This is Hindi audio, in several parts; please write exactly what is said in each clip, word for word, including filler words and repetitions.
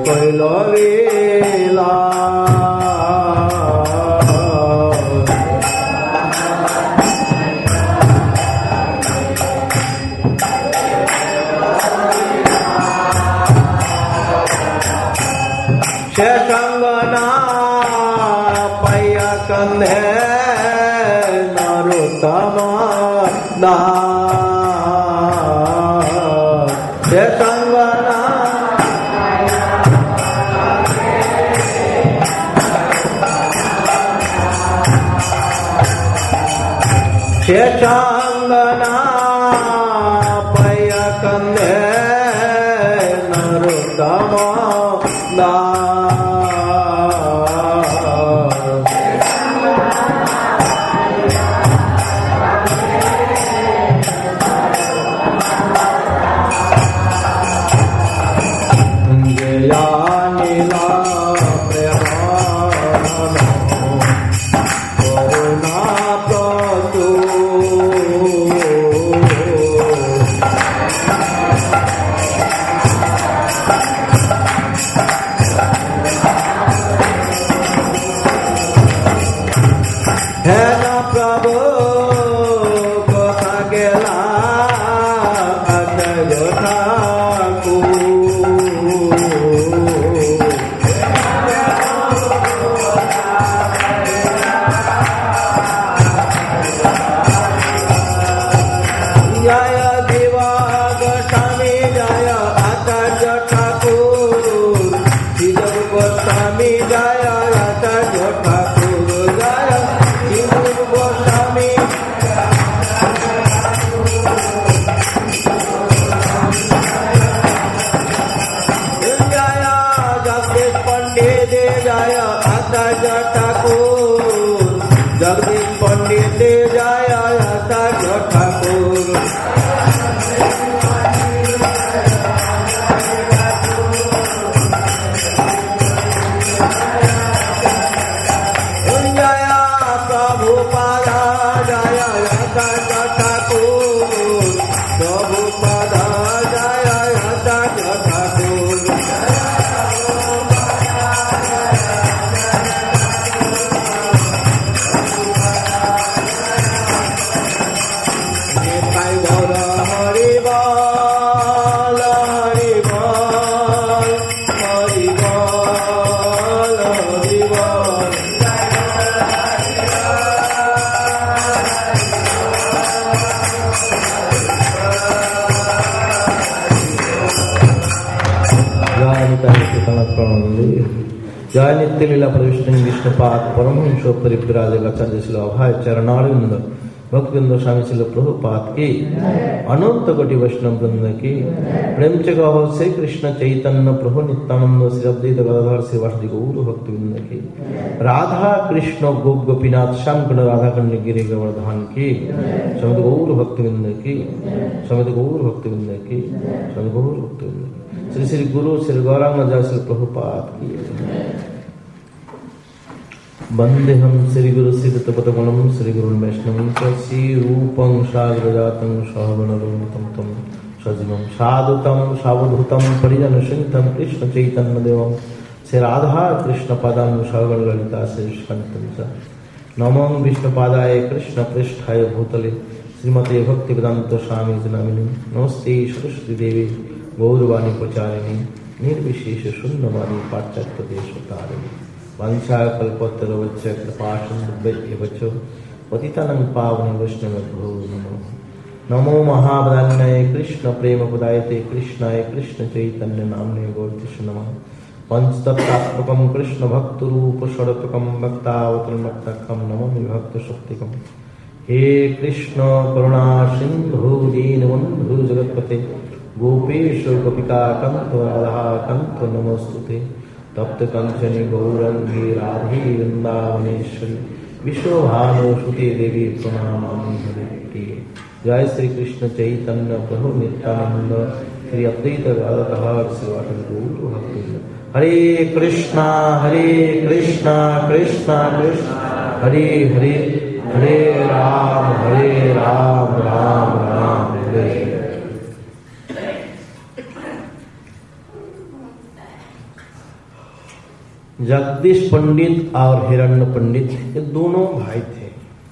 কৈলবেলা शेषंगना पय कंधे नरोत्तम दास शेषंगना शेषंगना पय कंधे नरोत्तम दास जय नित्य लीला प्रविष्ण विष्णुपाद परमहंसो परिव्राजकाचार्य श्री अभय चरणारविंद भक्तवृंद स्वामी श्री प्रभुपाद की अनंत कोटि वैष्णव वृंद की प्रेम च कहो श्री कृष्ण चैतन्य प्रभु नित्यानंद श्री अद्वैत गदाधर श्रीवासदि गौर भक्तवृंद की राधा कृष्ण गोप गोपीनाथ श्याम कुंड राधा कुंड गिरि गोवर्धन की समित गौर भक्तवृंद की समित गौर भक्तवृंद की समित गौर भक्तवृंद की श्री श्री गुरु श्री गौरांग जय श्री प्रभुपाद की वंदे हम श्री गुरु श्रीदत्तपदगुणं श्री गुरुन् वैष्णवं श्री रूपं साग्रजातं सहगणरघुनाथं तं सजीवं साधुतं सावधूतं परिजनसहितं कृष्ण चैतन्य देवं श्री राधा कृष्ण पदां सहगण ललिता श्रीकान्तं च नमो विष्णुपादाय कृष्ण पृष्ठाय भूतले श्रीमते भक्तिवेदांत स्वामी नामिने नमस्ते सरस्वती देवी गौरवाणी प्रचारिणी निर्विशेष शून्यवादी पाश्चात्य देशतारिणी वंशा कल्पतरुवच्च कृपासिन्धुभ्यश्च पतितानां पावने वैष्णवेभ्यो नमो नमो महावदान्याय कृष्ण प्रेम प्रदायते कृष्णाय कृष्ण चैतन्य नाम्ने गौरतीश नमः पंचतत्त्वात्मकं कृष्ण भक्त रूप षडत्मकं भक्तावतरणभक्तकं नमामि भक्त शक्तिकं हे कृष्ण करुणा सिंधु दीनबन्धु जगत्पते गोपेश गोपिका कंठ राधा कंठ नमोस्तुते तप्त कंचनी गौरंगी राधे वृंदावनेश्वरी विश्वभानुसुते देवी प्रणमामि हरे प्रिये जय श्री कृष्ण चैतन्य प्रभु नित्यानंद श्री अद्वैत गदाधर श्रीवासदि गौर भक्तवृंद हरे कृष्णा हरे कृष्णा कृष्णा कृष्णा हरे हरे हरे राम हरे राम राम राम हरे जगदीश पंडित और हिरण्य पंडित ये दोनों भाई थे।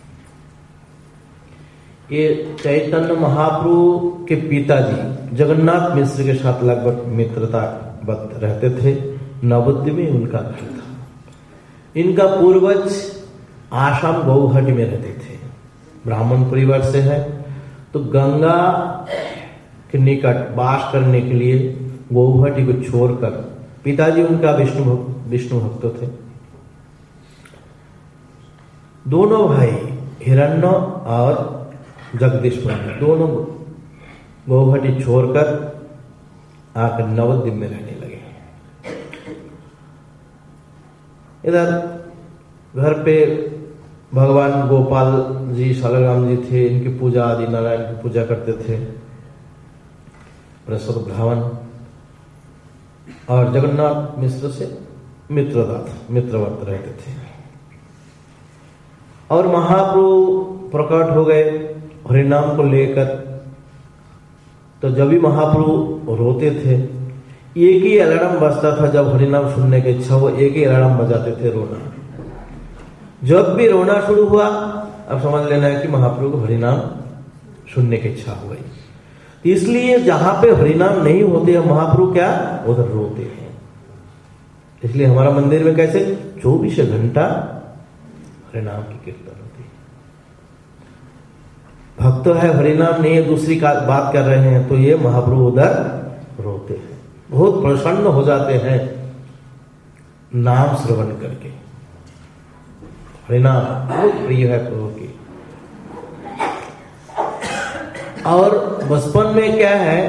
ये चैतन्य महाप्रभु के पिताजी जगन्नाथ मिश्र के साथ लगभग मित्रता बत रहते थे। नवद्वीप में उनका घर था। इनका पूर्वज आसाम गौहाटी में रहते थे। ब्राह्मण परिवार से है तो गंगा के निकट वास करने के लिए गौहाटी को छोड़कर, पिताजी उनका विष्णु भक्त विष्णु भक्त थे। दोनों भाई हिरण्य और जगदीश पंडित दोनों गौहाटी छोड़कर आकर नवद्वीप में रहने लगे। इधर घर पे भगवान गोपाल जी शालग्राम जी थे। इनकी पूजा आदि नारायण की पूजा करते थे। प्रसव धावन और जगन्नाथ मिश्र से मित्रता मित्रवत रहते थे। और महाप्रभु प्रकट हो गए हरिनाम को लेकर। तो जब भी महाप्रभु रोते थे, एक ही अलार्म बजता था। जब हरिनाम सुनने की इच्छा हो, एक ही अलार्म बजाते थे, रोना। जब भी रोना शुरू हुआ, अब समझ लेना है कि महाप्रभु को हरिनाम सुनने की इच्छा हो गई। इसलिए जहां पे हरिनाम नहीं होते हैं महाप्रभु क्या उधर रोते हैं। इसलिए हमारा मंदिर में कैसे चौबीस घंटा हरिनाम की कीर्तन होती है। भक्त है, हरिनाम नहीं है, दूसरी का बात कर रहे हैं, तो ये महाप्रभु उधर रोते हैं। बहुत प्रसन्न हो जाते हैं नाम श्रवण करके। हरिनाम बहुत प्रिय है प्रभु की। और बचपन में क्या है,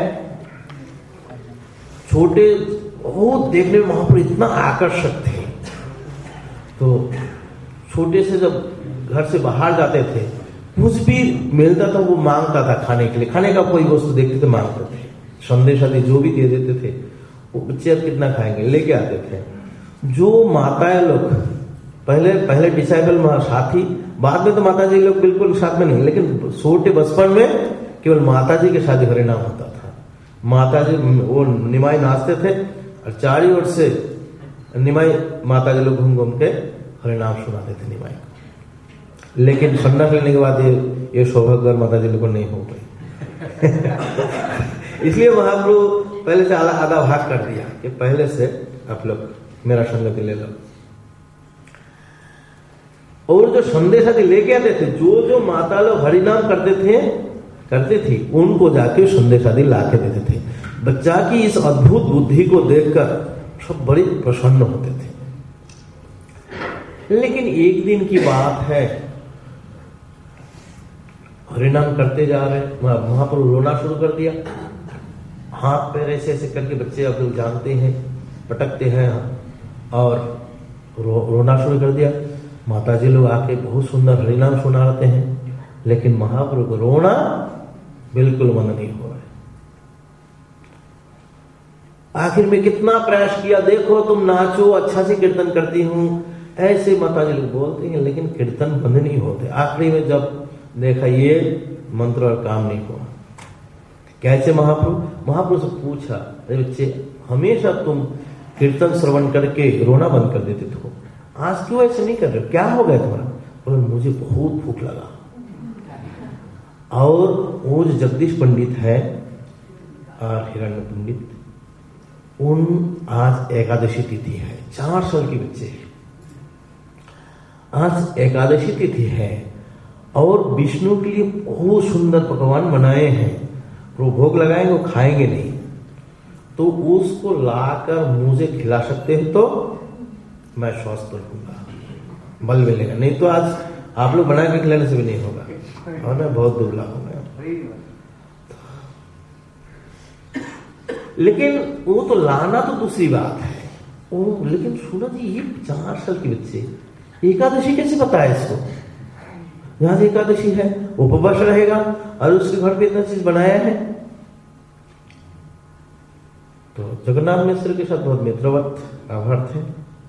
छोटे बहुत देखने में महाप्रभु इतना आकर्षक थे। तो छोटे से जब घर से बाहर जाते थे, कुछ भी मिलता था वो मांगता था खाने के लिए। खाने का कोई वस्तु देखते थे मांगते थे। संदेश आदि जो भी दे देते थे, वो बच्चे अब कितना खाएंगे लेके आते थे। जो माताएं लोग पहले पहले डिसाइबल साथी, बाद में तो माता जी लोग बिल्कुल साथ में नहीं, लेकिन छोटे बचपन में केवल माता जी के साथ हरिनाम होता था। माता जी वो निमाई नाचते थे और चारों ओर से निमाई माता जी लोग घूम घूम के हरिनाम सुनाते थे निमाई को। लेकिन संन्यास लेने के बाद ये ये सौभाग्य माता जी लोग को नहीं हो गई। इसलिए महाप्रभु पहले से आधा आधा भाग कर दिया कि पहले से आप लोग मेरा संगति ले लो। और जो संदेश आदि लेके आते थे, जो जो माता लोग हरिनाम करते थे करते थी, उनको जाके संदेश आदि ला के देते थे। बच्चा की इस अद्भुत बुद्धि को देखकर सब बड़े प्रसन्न होते थे। लेकिन एक दिन की बात है, हरिनाम करते जा रहे, महाप्रभु रोना शुरू कर दिया। हाथ पैर ऐसे ऐसे करके बच्चे अब लोग जानते हैं, पटकते हैं और रो, रोना शुरू कर दिया। माता जी लोग आके बहुत सुंदर हरिनाम सुना रहे हैं, लेकिन महाप्रभु को रोना बिल्कुल मन नहीं हो रहा है। आखिर में कितना प्रयास किया, देखो तुम नाचो, अच्छा से कीर्तन करती हूँ, ऐसे माता जी लोग बोलते हैं, लेकिन कीर्तन बंद नहीं होते। आखिरी में जब देखा ये मंत्र और काम नहीं हुआ, कैसे महाप्रभु महाप्रभु से पूछा, अरे बच्चे हमेशा तुम कीर्तन श्रवण करके रोना बंद कर देते थे, आज क्यों ऐसे नहीं कर रहे हो, क्या हो गया तुम्हारा? बोले मुझे बहुत भूख लगा। और वो जो जगदीश पंडित है और हिरण्य पंडित, उन आज एकादशी तिथि है, चार साल के बच्चे हैं, आज एकादशी तिथि है और विष्णु के लिए बहुत सुंदर पकवान बनाए हैं। वो भोग लगाएंगे, वो खाएंगे नहीं, तो उसको लाकर मुझे खिला सकते हैं तो मैं स्वस्थ रहूंगा, बल मिलेगा। नहीं तो आज आप लोग बना के खिलाने से भी नहीं होगा और मैं बहुत दुबला हो गया। लेकिन वो तो लाना तो दूसरी बात है। वो लेकिन सुना जी, ये चार साल के बच्चे एकादशी कैसे पता है इसको? यहां से एकादशी है, उपवास रहेगा और उसके घर पे इतना चीज बनाया है। तो जगन्नाथ मिश्र के साथ बहुत मित्रवत आभार थे।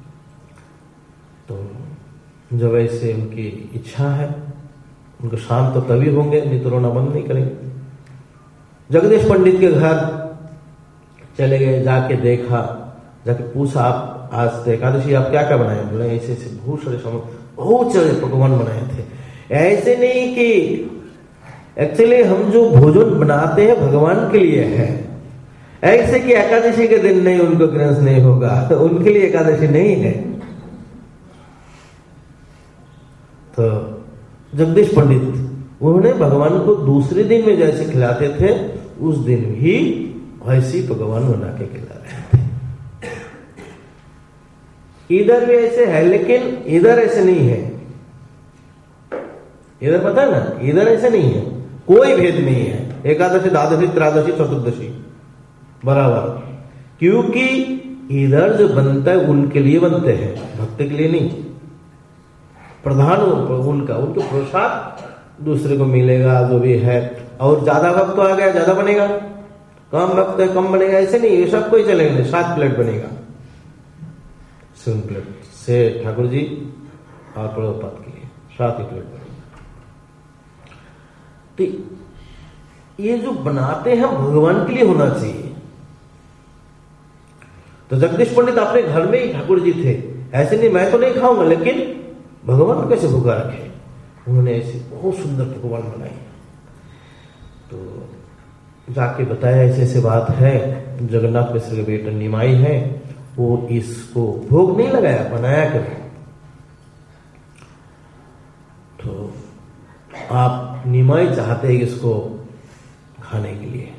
तो जब ऐसे उनकी इच्छा है, उनको शांत तो तभी होंगे, नहीं तो रोना बंद नहीं करेंगे। जगदीश पंडित के घर चले गए, जाके देखा जाके पूछा, आप आज तो एकादशी आप क्या क्या बनाए? बोले ऐसे ऐसे बहुत सारे सामान, बहुत सारे पकवान बनाए थे। ऐसे नहीं कि एक्चुअली हम जो भोजन बनाते हैं भगवान के लिए है, ऐसे कि एकादशी के दिन नहीं उनको ग्रंथ नहीं होगा, उनके लिए एकादशी नहीं है। तो जगदीश पंडित उन्होंने भगवान को दूसरे दिन में जैसे खिलाते थे उस दिन भी वैसे पकवान बना के खिला रहे थे। इधर भी ऐसे है, लेकिन इधर ऐसे नहीं है। इधर पता है ना, इधर ऐसे नहीं है, कोई भेद नहीं है। एकादशी, द्वादशी, त्रयोदशी, चतुर्दशी बराबर, क्योंकि इधर जो बनता है उनके लिए बनते हैं, भक्त के लिए नहीं। प्रधान उनका, उनके प्रसाद दूसरे को मिलेगा जो भी है। और ज्यादा भक्त आ गया ज्यादा बनेगा, कम भक्त है कम बनेगा, ऐसे नहीं। ये सब कोई चलेगा नहीं, सात प्लेट बनेगा, सेवन प्लेट से ठाकुर जी और प्रभुपाद के लिए सात ही प्लेट बनेगा। तो ये जो बनाते हैं भगवान के लिए होना चाहिए। तो जगदीश पंडित अपने घर में ही ठाकुर जी थे, ऐसे नहीं मैं तो नहीं खाऊंगा, लेकिन भगवान को कैसे भूखा रखे। उन्होंने ऐसे बहुत सुंदर पकवान बनाए। तो जाके बताया ऐसे ऐसे बात है, जगन्नाथ मिश्र के बेटा निमाई है, वो इसको भोग नहीं लगाया, बनाया कभी। तो आप निमाई चाहते हैं इसको खाने के लिए,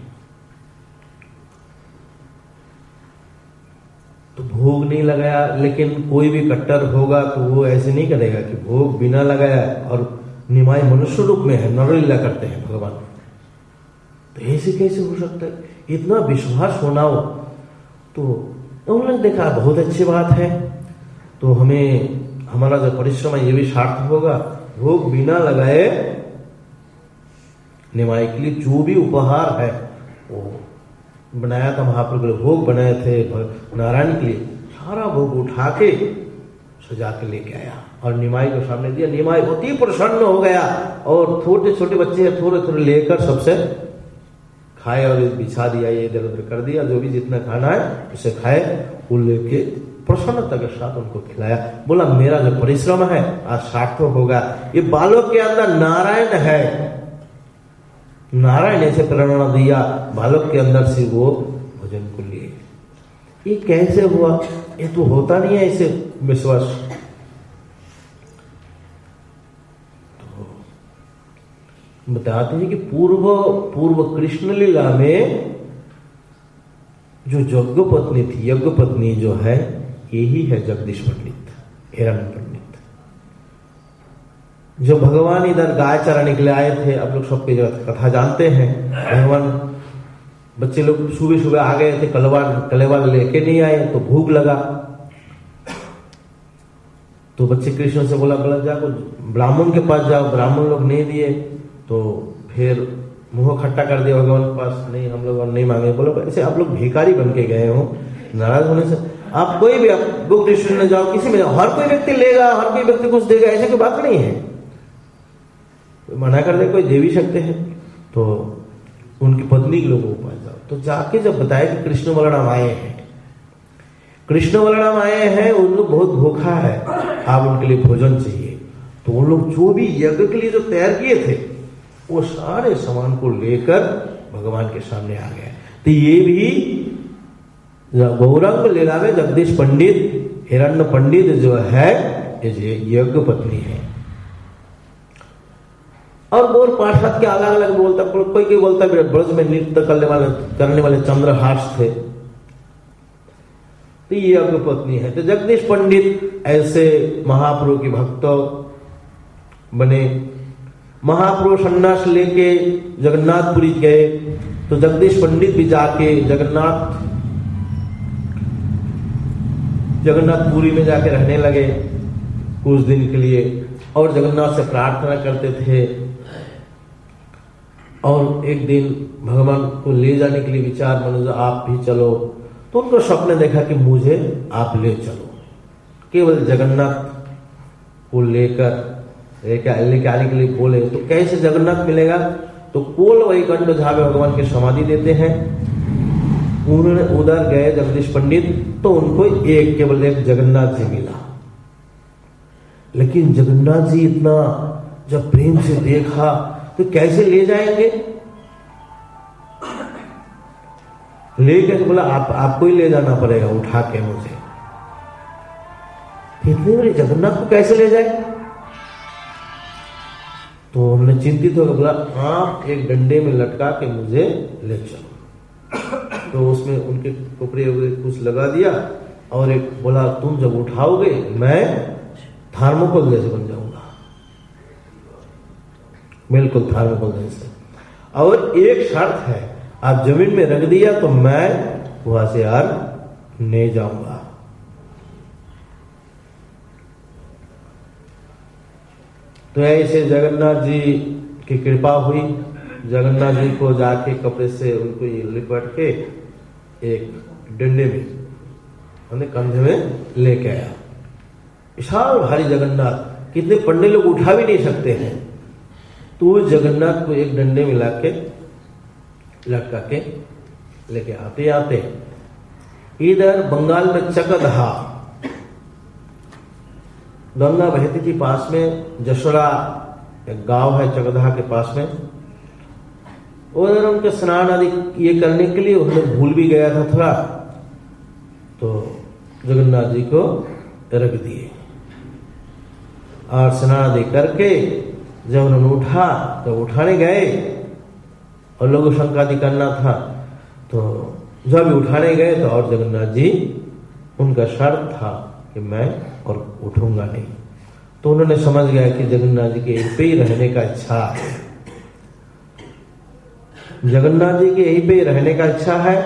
तो भोग नहीं लगाया। लेकिन कोई भी कट्टर होगा तो वो ऐसे नहीं करेगा कि भोग बिना लगाया, और निमाई मनुष्य रूप में है, नरलीला करते हैं भगवान, तो ऐसे कैसे हो सकता है? इतना विश्वास होना हो। तो उन्होंने देखा बहुत अच्छी बात है, तो हमें हमारा जो परिश्रम है ये भी सार्थक होगा। भोग बिना लगाए निमाई के लिए जो भी उपहार है वो बनाया था, महाप्रभु के लिए भोग बनाए थे नारायण के लिए, सारा भोग उठा के सजा के लेके आया और निमाई को सामने दिया। निमाई बहुत ही प्रसन्न हो गया, और छोटे छोटे बच्चे थोड़े थोड़े लेकर सबसे खाए और बिछा दिया, ये इधर उधर कर दिया, जो भी जितना खाना है उसे खाए। वो लेके प्रसन्नता के साथ उनको खिलाया। बोला मेरा जो परिश्रम है आज सार्थक होगा। ये बालों के अंदर नारायण है, नारायण ऐसे प्रेरणा दिया, बालक के अंदर से वो भोजन को लिए। ये कैसे हुआ? ये तो होता नहीं है ऐसे विश्वास। तो बताते हैं कि पूर्व पूर्व कृष्ण लीला में जो यज्ञ पत्नी थी, यज्ञ पत्नी जो है यही है जगदीश पंडित, हिरण्य पंडित। जो भगवान इधर गाय चराने के लिए आए थे, आप लोग सबकी कथा जानते हैं। भगवान बच्चे लोग सुबह सुबह आ गए थे, कलवार कलेवार लेके नहीं आए, तो भूख लगा। तो बच्चे कृष्ण से बोला बोला जाओ ब्राह्मण के पास जाओ, ब्राह्मण लोग नहीं दिए, तो फिर मुंह खट्टा कर दिया भगवान के पास, नहीं हम लोग नहीं मांगे। बोला ऐसे आप लोग भिखारी बन के गए हो, नाराज होने से आप कोई भी आप बुक डिस्ट्रीब्यूशन में जाओ, किसी में जाओ, हर कोई व्यक्ति लेगा, हर कोई व्यक्ति कुछ देगा, ऐसे कोई बात नहीं है। मना कर दे कोई दे भी सकते हैं। तो उनकी पत्नी के लोगों के पास जाओ। तो जाके जब बताया कि कृष्ण बलराम आए हैं, कृष्ण बलराम आए हैं, उन लोग बहुत भूखा है, आप उनके लिए भोजन चाहिए। तो उन लोग जो भी यज्ञ के लिए जो तैयार किए थे वो सारे सामान को लेकर भगवान के सामने आ गए। तो ये भी गौरांग लीला में जगदीश पंडित, हिरण्य पंडित जो है ये यज्ञ पत्नी है। और गौर पार्षद के अलग अलग बोलता, कोई कोई बोलता ब्रज में नृत्य करने वाले करने वाले चंद्रहास थे, तो ये यज्ञ पत्नी है। तो जगदीश पंडित ऐसे महाप्रभु की भक्त बने। महाप्रभु सन्यास लेके जगन्नाथपुरी गए, तो जगदीश पंडित भी जाके जगन्नाथ जगन्नाथपुरी में जाके रहने लगे कुछ दिन के लिए, और जगन्नाथ से प्रार्थना करते थे। और एक दिन भगवान को ले जाने के लिए विचार बना, आप भी चलो। तो उनको स्वप्न देखा कि मुझे आप ले चलो। केवल जगन्नाथ को लेकर लेके आने के लिए बोले, तो कैसे जगन्नाथ मिलेगा? तो कोल वैकुंठ जहां पे भगवान की समाधि देते हैं, उन्होंने उधर गए जगदीश पंडित, तो उनको एक केवल एक जगन्नाथ जी मिला। लेकिन जगन्नाथ जी इतना जब प्रेम से देखा तो कैसे ले जाएंगे, लेकर बोला आप आपको ही ले जाना पड़ेगा उठा के मुझे। इतने बड़े जगन्नाथ को कैसे ले जाए? तो उन्होंने चिंतित होकर बोला आप एक डंडे में लटका के मुझे ले चलो। तो उसमें उनके कपड़े वगैरह कुछ लगा दिया और एक बोला तुम जब उठाओगे मैं थर्मोकोल जैसे बन जाऊंगा, बिल्कुल थर्मोकोल जैसे। और एक शर्त है, आप जमीन में रख दिया तो मैं वहां से यार नहीं जाऊंगा। तो ऐसे जगन्नाथ जी की कृपा हुई। जगन्नाथ जी को जाके कपड़े से उनको ये लिपट के एक डंडे में हमने कंधे में लेके आया। विशाल भारी जगन्नाथ, कितने पंडे लोग उठा भी नहीं सकते हैं। तो उस जगन्नाथ को एक डंडे में लाके लटका के लेके आते आते इधर बंगाल में चकदहा गंगा बहती थी, पास में जशोरा एक गांव है चकदहा के पास में। उधर उनके स्नान आदि ये करने के लिए उन्हें भूल भी गया था थोड़ा, तो जगन्नाथ जी को रख दिए और स्नान आदि करके जब उन्होंने उठा तो उठाने गए और लोगों शंका आदि करना था। तो जब उठाने गए तो और जगन्नाथ जी उनका शर्त था कि मैं और उठूंगा नहीं। तो उन्होंने समझ गया कि जगन्नाथ जी के यहीं पे ही रहने का इच्छा है, जगन्नाथ जी के यहीं पे ही रहने का इच्छा है।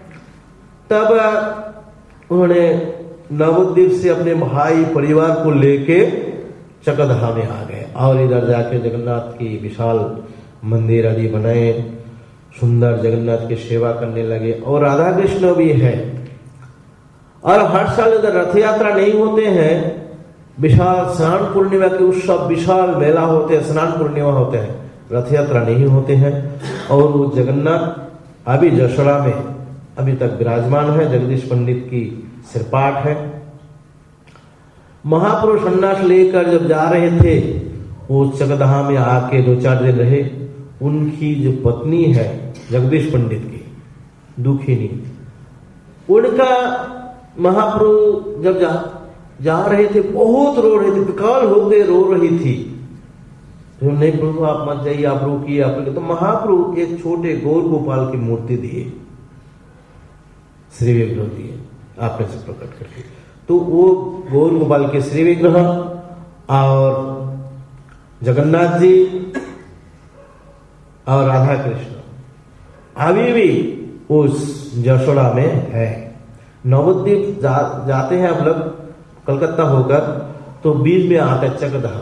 तब उन्होंने नवद्वीप से अपने भाई परिवार को लेके चकदहा में आ गए और इधर जाके जगन्नाथ की विशाल मंदिर आदि बनाए, सुंदर जगन्नाथ की सेवा करने लगे। और राधा कृष्ण भी है। और हर साल इधर रथ यात्रा नहीं होते हैं, विशाल स्नान पूर्णिमा के उत्सव विशाल मेला होते हैं, स्नान पूर्णिमा होते हैं, रथ यात्रा नहीं होते हैं। और वो जगन्नाथ अभी जशोरा में अभी तक विराजमान है, जगदीश पंडित की सिरपाट है। महापुरुष सन्यास लेकर जब जा रहे थे वो चकदहा में आके दो चार दिन रहे। उनकी जो पत्नी है जगदीश पंडित की दुखिनी, उनका महाप्रभु जब जा जा रहे थे बहुत रो रहे थे, विकल हो गए, रो रही थी। तो नहीं प्रभु आप मत जाइए, आप रोकिए आप। तो महाप्रभु एक छोटे गौर गोपाल की मूर्ति दिए, श्री विग्रह दिए आपने से प्रकट करके। तो वो गौर गोपाल के श्री विग्रह और जगन्नाथ जी और राधा कृष्ण अभी भी उस जशोरा में है। नवद्वीप जा, जाते हैं हम लोग कलकत्ता होकर, तो बीच में आता है चकदहा,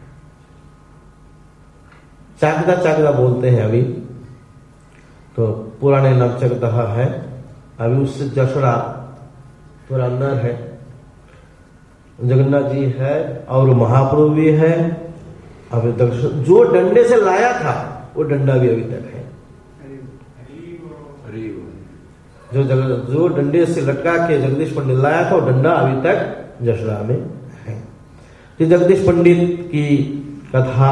चाकदा चाकदा बोलते हैं अभी, तो पुराने नाम चकदहा है। अभी उससे जशोरा थोड़ा अंदर है। जगन्नाथ जी है और महाप्रभु भी है। अभी तक जो डंडे से लाया था वो डंडा भी अभी तक है। जो जगह जो डंडे से लटका के जगदीश पंडित लाया था वो डंडा अभी तक जशोरा में है। तो जगदीश पंडित की कथा,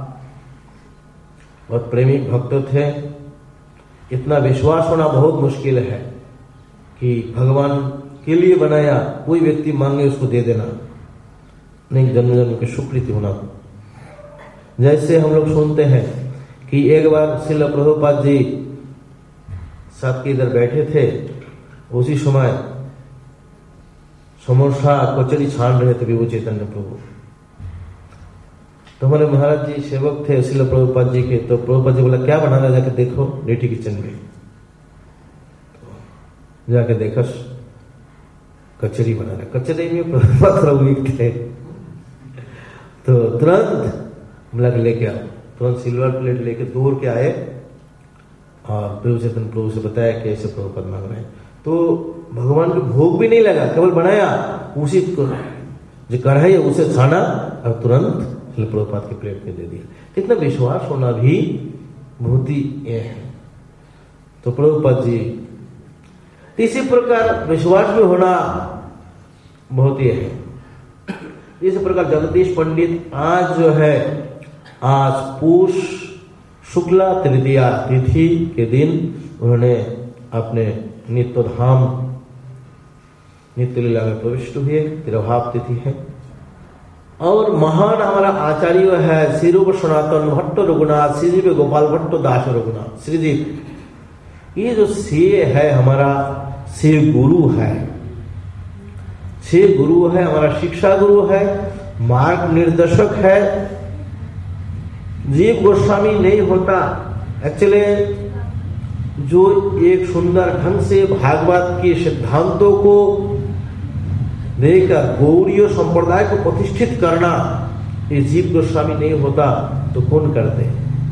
बहुत प्रेमी भक्त थे। इतना विश्वास होना बहुत मुश्किल है कि भगवान के लिए बनाया, कोई व्यक्ति मांगे उसको दे देना, नहीं जन्म जन्म की स्वीकृति होना। जैसे हम लोग सुनते हैं कि एक बार श्रील प्रभुपाद जी साथ के इधर बैठे थे, उसी समय समोसा कचौड़ी छान रहे थे विभु चैतन्य प्रभु। तो हमारे महाराज जी सेवक थे श्रील प्रभुपाद जी के। तो प्रभुपाद जी बोला क्या बनाना, जाके देखो लेटी किचन में। तो जाके देखा कचौड़ी बना रहा, कचौड़ी में प्रभुपाद प्रभु थे। तो तुरंत बोला लेके आओ, तुरंत सिल्वर प्लेट लेके दूर के आए और प्रभु चैतन्य प्रभु से बताया कि ऐसे प्रभुपाद मांग रहे हैं। तो भगवान को भोग भी नहीं लगा, केवल बनाया, उसी को जो कढ़ाई है उसे छाना और तुरंत प्रभुपाद की प्लेट में दे दिया। कितना विश्वास होना भी बहुत ही यह है। तो प्रभुपाद जी इसी प्रकार विश्वास भी होना बहुत ही है। इसी प्रकार जगदीश पंडित आज जो है, आज पूष शुक्ला तृतीया तिथि के दिन उन्होंने अपने नित्य धाम नित्य लीला में प्रविष्ट हुए। तिरुभाव तिथि है। और महान हमारा आचार्य है श्री रूप सनातन भट्ट रघुनाथ, श्री जीव गोपाल भट्ट दास रघुनाथ श्री जी। ये जो से है हमारा से गुरु है, से गुरु है, हमारा शिक्षा गुरु है, मार्ग निर्देशक है। जीव गोस्वामी नहीं होता एक्चुअली जो एक सुंदर ढंग से भागवत के सिद्धांतों को देकर गौड़ीय संप्रदाय को प्रतिष्ठित करना, ये जीव गोस्वामी नहीं होता तो कौन करते?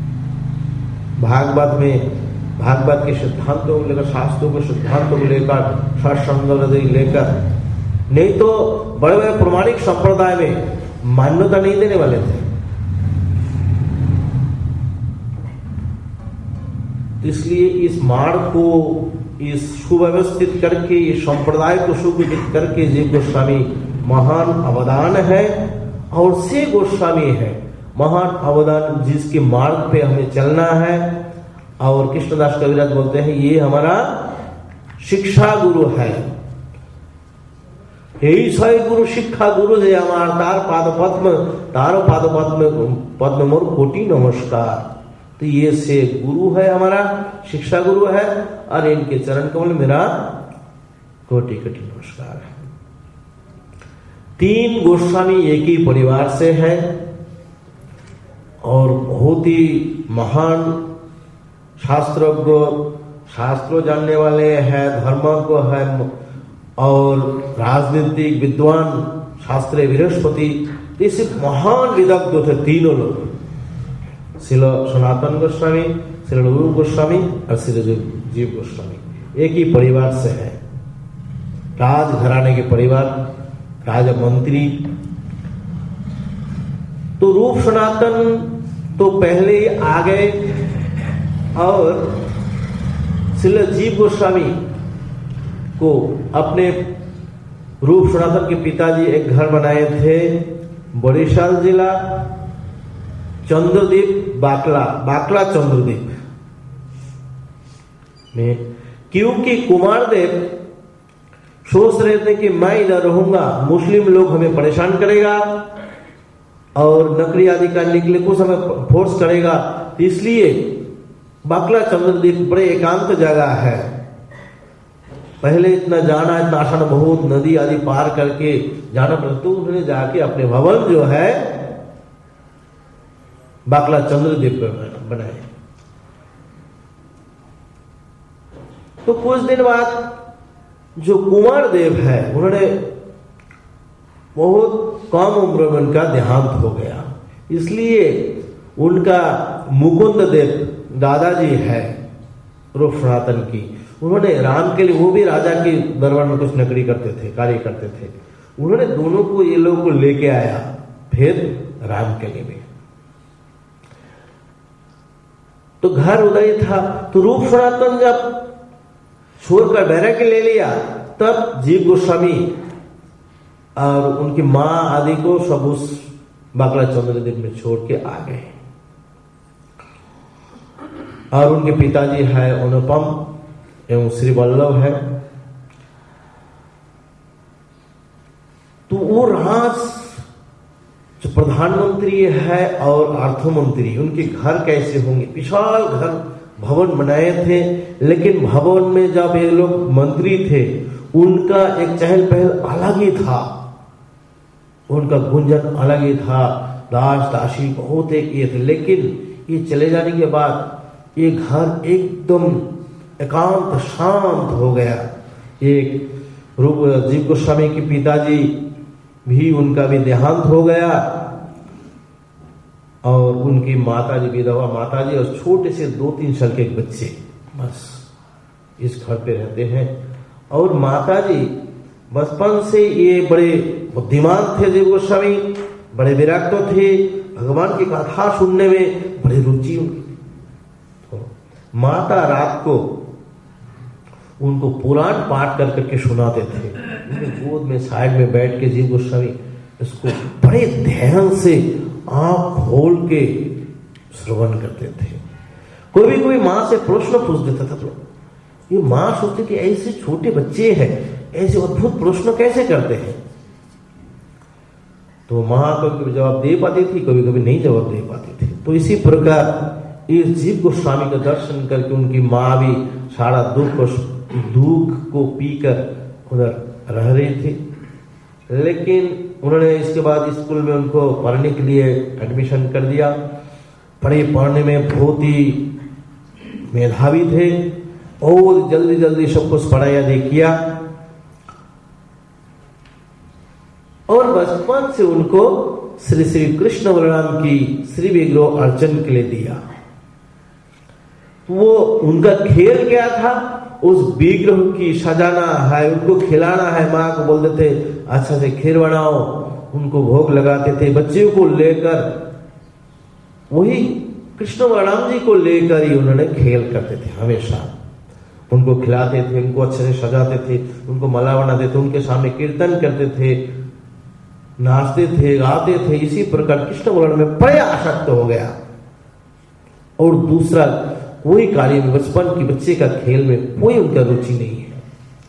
भागवत में भागवत के सिद्धांतों को लेकर, शास्त्रों के सिद्धांतों को लेकर, सत्संग लेकर, नहीं तो बड़े बड़े प्रमाणिक संप्रदाय में मान्यता नहीं देने वाले थे। इसलिए इस मार्ग को इस सुव्यवस्थित करके, इस संप्रदाय को सुव्यवस्थित करके जीव गोस्वामी महान अवदान है। और से गोस्वामी है महान अवदान, जिसके मार्ग पे हमें चलना है। और कृष्णदास कविराज बोलते हैं ये हमारा शिक्षा गुरु है। यही सही गुरु शिक्षा गुरु जे हमार तार पाद पद्म तारो पाद पद्म पद्म मोर कोटि नमस्कार। तो ये से गुरु है, हमारा शिक्षा गुरु है। और इनके चरण कमल मेरा कोटि कोटि नमस्कार है। तीन गोस्वामी एक ही परिवार से है और बहुत ही महान शास्त्रज्ञ, शास्त्रों जानने वाले हैं, धर्मज्ञ है और राजनीतिक विद्वान शास्त्रीय बृहस्पति। इस महान विदग्ध थे तीनों लोग, श्री सनातन गोस्वामी, श्री रूप गोस्वामी और श्री जीव गोस्वामी। एक ही परिवार से है, राज घराने के परिवार, राजा मंत्री। तो रूप सनातन तो पहले ही आ गए और श्री जीव गोस्वामी को अपने रूप सनातन के पिताजी एक घर बनाए थे बरिशाल जिला, चंद्रदीप बाकला, बाकला चंद्रदीप में। क्योंकि कुमारदेव सोच रहे थे कि मैं इधर रहूंगा, मुस्लिम लोग हमें परेशान करेगा और नकली आदि करने के लिए कुछ हमें फोर्स करेगा, इसलिए बाकला चंद्रदीप बड़े एकांत जगह है। पहले इतना जाना इतना आसान, बहुत नदी आदि पार करके जाना पड़ता, तो उन्होंने जाके अपने भवन जो है बाकला चंद्रदीप पर बनाए। तो कुछ दिन बाद जो कुमार देव है उन्होंने बहुत कम उम्र में उनका देहांत हो गया। इसलिए उनका मुकुंद देव दादाजी है रूप सनातन की, उन्होंने राम के लिए, वो भी राजा के दरबार में कुछ नकरी करते थे, कार्य करते थे, उन्होंने दोनों को ये लोगों को लेके आया फिर राम के लिए भी। तो घर उधर ही था। तो रूप सनातन जब छोड़कर बैरक ले लिया, तब जीव गोस्वामी और उनकी माँ आदि को सब उस बाकला चंद्रदीप में छोड़ के आ गए। और उनके पिताजी है अनुपम एवं श्री वल्लभ है। तो वो राज जो प्रधानमंत्री है और अर्थमंत्री, उनके घर कैसे होंगे? विशाल घर भवन बनाए थे, लेकिन भवन में जब ये लोग मंत्री थे उनका एक चहल पहल अलग ही था, उनका गुंजन अलग ही था, दास दासी बहुत एक ये थे। लेकिन ये चले जाने के बाद ये घर एकदम एकांत शांत हो गया। एक रूप जीव गोस्वामी के पिताजी भी, उनका भी देहांत हो गया और उनकी माताजी विधवा माताजी और छोटे से दो तीन साल के बच्चे बस इस घर पे रहते हैं। और माताजी बचपन से ये बड़े बुद्धिमान थे, जीव गोस्वामी बड़े विरक्त थे, भगवान की कथा सुनने में बड़ी रुचि उनकी। माता रात को उनको पुराण पाठ कर करके सुनाते थे। उनके गोद में साइड में बैठ के जीव गोस्वामी इसको बड़े ध्यान से आंख खोल के श्रवण करते थे। कोई भी कोई माँ से प्रश्न पूछ देता था तो ये माँ सोचती कि ऐसे छोटे बच्चे हैं, ऐसे अद्भुत प्रश्न कैसे करते हैं। तो माँ कभी कभी जवाब दे पाती थी, कभी कभी नहीं जवाब दे पाती थी। तो इसी प्रकार इस जीव गोस्वामी का दर्शन करके उनकी माँ भी सारा दुख दुख को पीकर उधर रह रही थी। लेकिन उन्होंने इसके बाद स्कूल में उनको पढ़ने के लिए एडमिशन कर दिया। पढ़े पढ़ने में बहुत ही मेधावी थे और जल्दी जल्दी सब कुछ पढ़ाई आदि किया। और बचपन से उनको श्री श्री कृष्ण बलराम की श्री विग्रह अर्चन के लिए दिया। वो उनका खेल क्या था, उस विग्रह की सजाना है, उनको खिलाना है। माँ को बोलते थे अच्छा से खीर बनाओ, उनको भोग लगाते थे। बच्चों को लेकर वही कृष्ण बलराम जी को लेकर ही उन्होंने खेल करते थे हमेशा। उनको खिलाते थे, उनको अच्छे से सजाते थे, उनको माला बनाते थे, उनके सामने कीर्तन करते थे, नाचते थे, गाते थे। इसी प्रकार कृष्ण बलराम में बड़े आसक्त हो गया। और दूसरा कोई कार्य में, बचपन की बच्चे का खेल में कोई उनका रुचि नहीं है।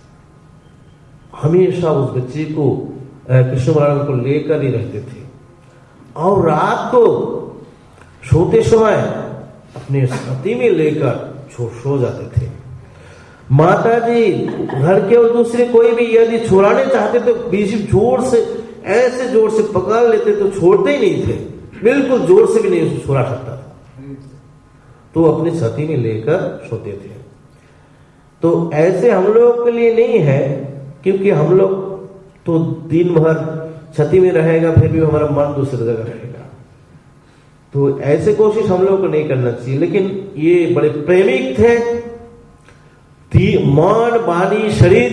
हमेशा उस बच्चे को कृष्ण बलराम को लेकर ही रहते थे। और रात को सोते समय अपने छाती में लेकर छो सो जाते थे। माता जी घर के और दूसरे कोई भी यदि छुड़ाने चाहते तो बीच जोर से, ऐसे जोर से पकड़ लेते तो छोड़ते ही नहीं थे, बिल्कुल जोर से भी नहीं छुड़ा सकता था। तो अपनी छाती में लेकर सोते थे। तो ऐसे हम लोग के लिए नहीं है, क्योंकि हम लोग तो दिन भर छाती में रहेगा, फिर भी हमारा मन दूसरी जगह रहेगा। तो ऐसे कोशिश हम लोग को नहीं करना चाहिए। लेकिन ये बड़े प्रेमिक थे, मन वाणी शरीर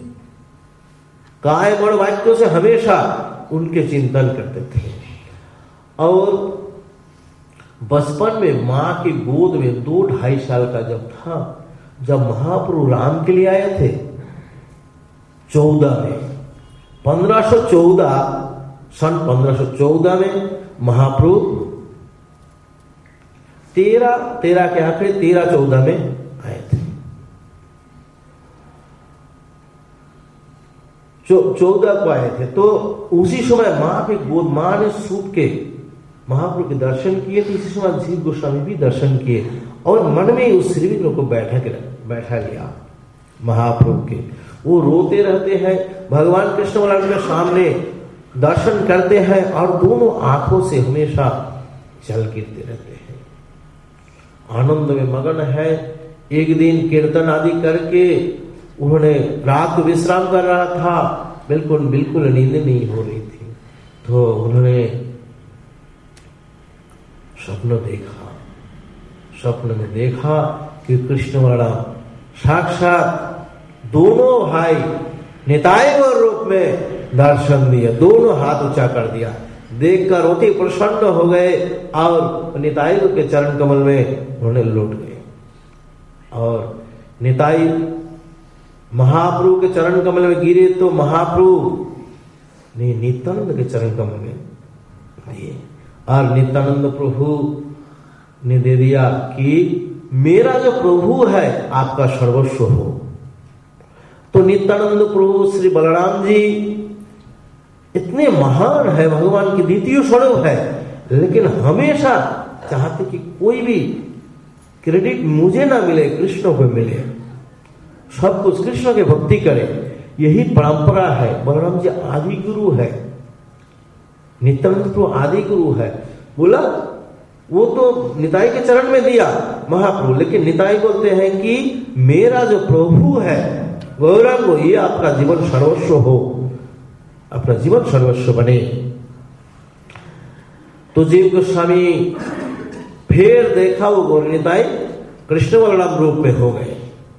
काय मन वाक्यों से हमेशा उनके चिंतन करते थे। और बचपन में माँ की गोद में दो ढाई साल का जब था, जब महाप्रभु राम के लिए आए थे चौदह में, पंद्रह सौ चौदह सन पंद्रह सौ चौदह में महाप्रभु तेरह तेरह के आखिरी तेरह चौदह में आए थे। चौदह को आए थे। तो उसी समय माँ के गोद, माँ ने सूत के महाप्रभु के दर्शन किए। तो इसी समय जीव गोस्वामी भी दर्शन किए और मन में उस श्री विग्रह को बैठा के बैठा लिया महाप्रभु के। वो रोते रहते हैं, भगवान कृष्ण बलराम के सामने दर्शन करते हैं और दोनों आंखों से हमेशा जल गिरते रहते हैं, आनंद में मगन है। एक दिन कीर्तन आदि करके उन्होंने रात को विश्राम कर रहा था, बिल्कुल बिल्कुल नींद नहीं हो रही थी। तो उन्होंने स्वप्न देखा। स्वप्न में देखा कि कृष्ण बलराम साक्षात दोनों भाई निताई गौर रूप में दर्शन दिया, दोनों हाथ ऊंचा कर दिया। देखकर अति प्रसन्न हो गए और निताई के चरण कमल में उन्होंने लौट गए। और निताई महाप्रभु के चरण कमल में गिरे तो महाप्रभु ने नित्यानंद के चरण कमल में दिए और नित्यानंद प्रभु ने दे दिया कि मेरा जो प्रभु है आपका सर्वस्व हो। तो नित्यानंद प्रभु श्री बलराम जी इतने महान है, भगवान की द्वितीय स्वरूप है, लेकिन हमेशा चाहते कि कोई भी क्रेडिट मुझे ना मिले, कृष्ण को मिले, सब कुछ कृष्ण की भक्ति करे। यही परंपरा है। बलराम जी आदि गुरु है, नित्यानंद प्रभु आदि गुरु है। बोला वो तो निताई के चरण में दिया महाप्रभु, लेकिन निताई बोलते हैं कि मेरा जो प्रभु है गौरांग, ये आपका जीवन सर्वस्व हो, अपना जीवन सर्वस्व बने। तो जीव गोस्वामी फिर देखा वो गौर निताई कृष्ण बलराम रूप में हो गए।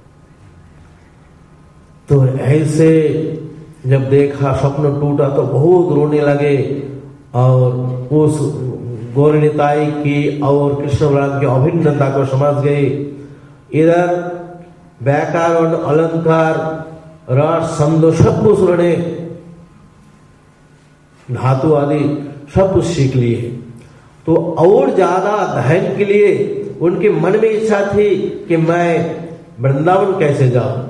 तो ऐसे जब देखा, स्वप्न टूटा तो बहुत रोने लगे और उस गौर निताई की और कृष्ण बलराम की अभिन्नता को समझ गए। इधर व्याकरण, अलंकार, रस, छंद सब कुछ उन्होंने, धातु आदि सब कुछ सीख लिए। तो और ज्यादा अध्ययन के लिए उनके मन में इच्छा थी कि मैं वृंदावन कैसे जाऊं।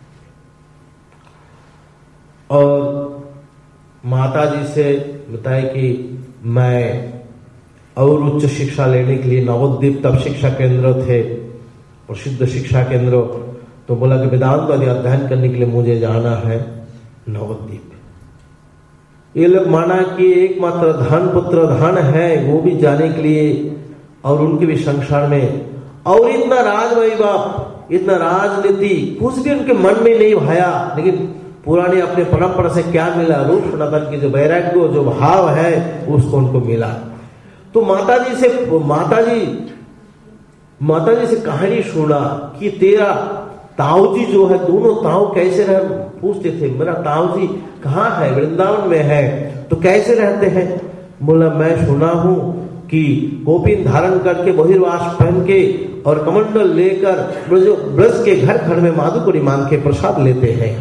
और माता जी से बताए कि मैं और उच्च शिक्षा लेने के लिए नवद्वीप, तब शिक्षा केंद्र थे, प्रसिद्ध शिक्षा केंद्र, तो बोला कि वेदांत आदि अध्ययन करने के लिए मुझे जाना है नवद्वीप। ये लोग माना कि एकमात्र धन पुत्र धन है, वो भी जाने के लिए, और उनके भी संसार में, और इतना राजवैभव, इतना राजनीति, कुछ भी उनके मन में नहीं भाया। लेकिन पुराने अपने परंपरा से क्या मिला, रूप सनातन की जो वैराग्य, जो भाव है, उसको उनको मिला। तो माता जी से माता जी माता जी से कहानी सुना कि तेरा ताऊ जी जो है, दोनों ताऊ कैसे रह, पूछते थे मेरा ताऊ जी कहाँ है, वृंदावन में है, तो कैसे रहते हैं। बोला मैं सुना हूं कि गोपीन धारण करके, बहिर्वास पहन के और कमंडल लेकर ब्रज के घर घर में माधुकरी मांग के प्रसाद लेते हैं,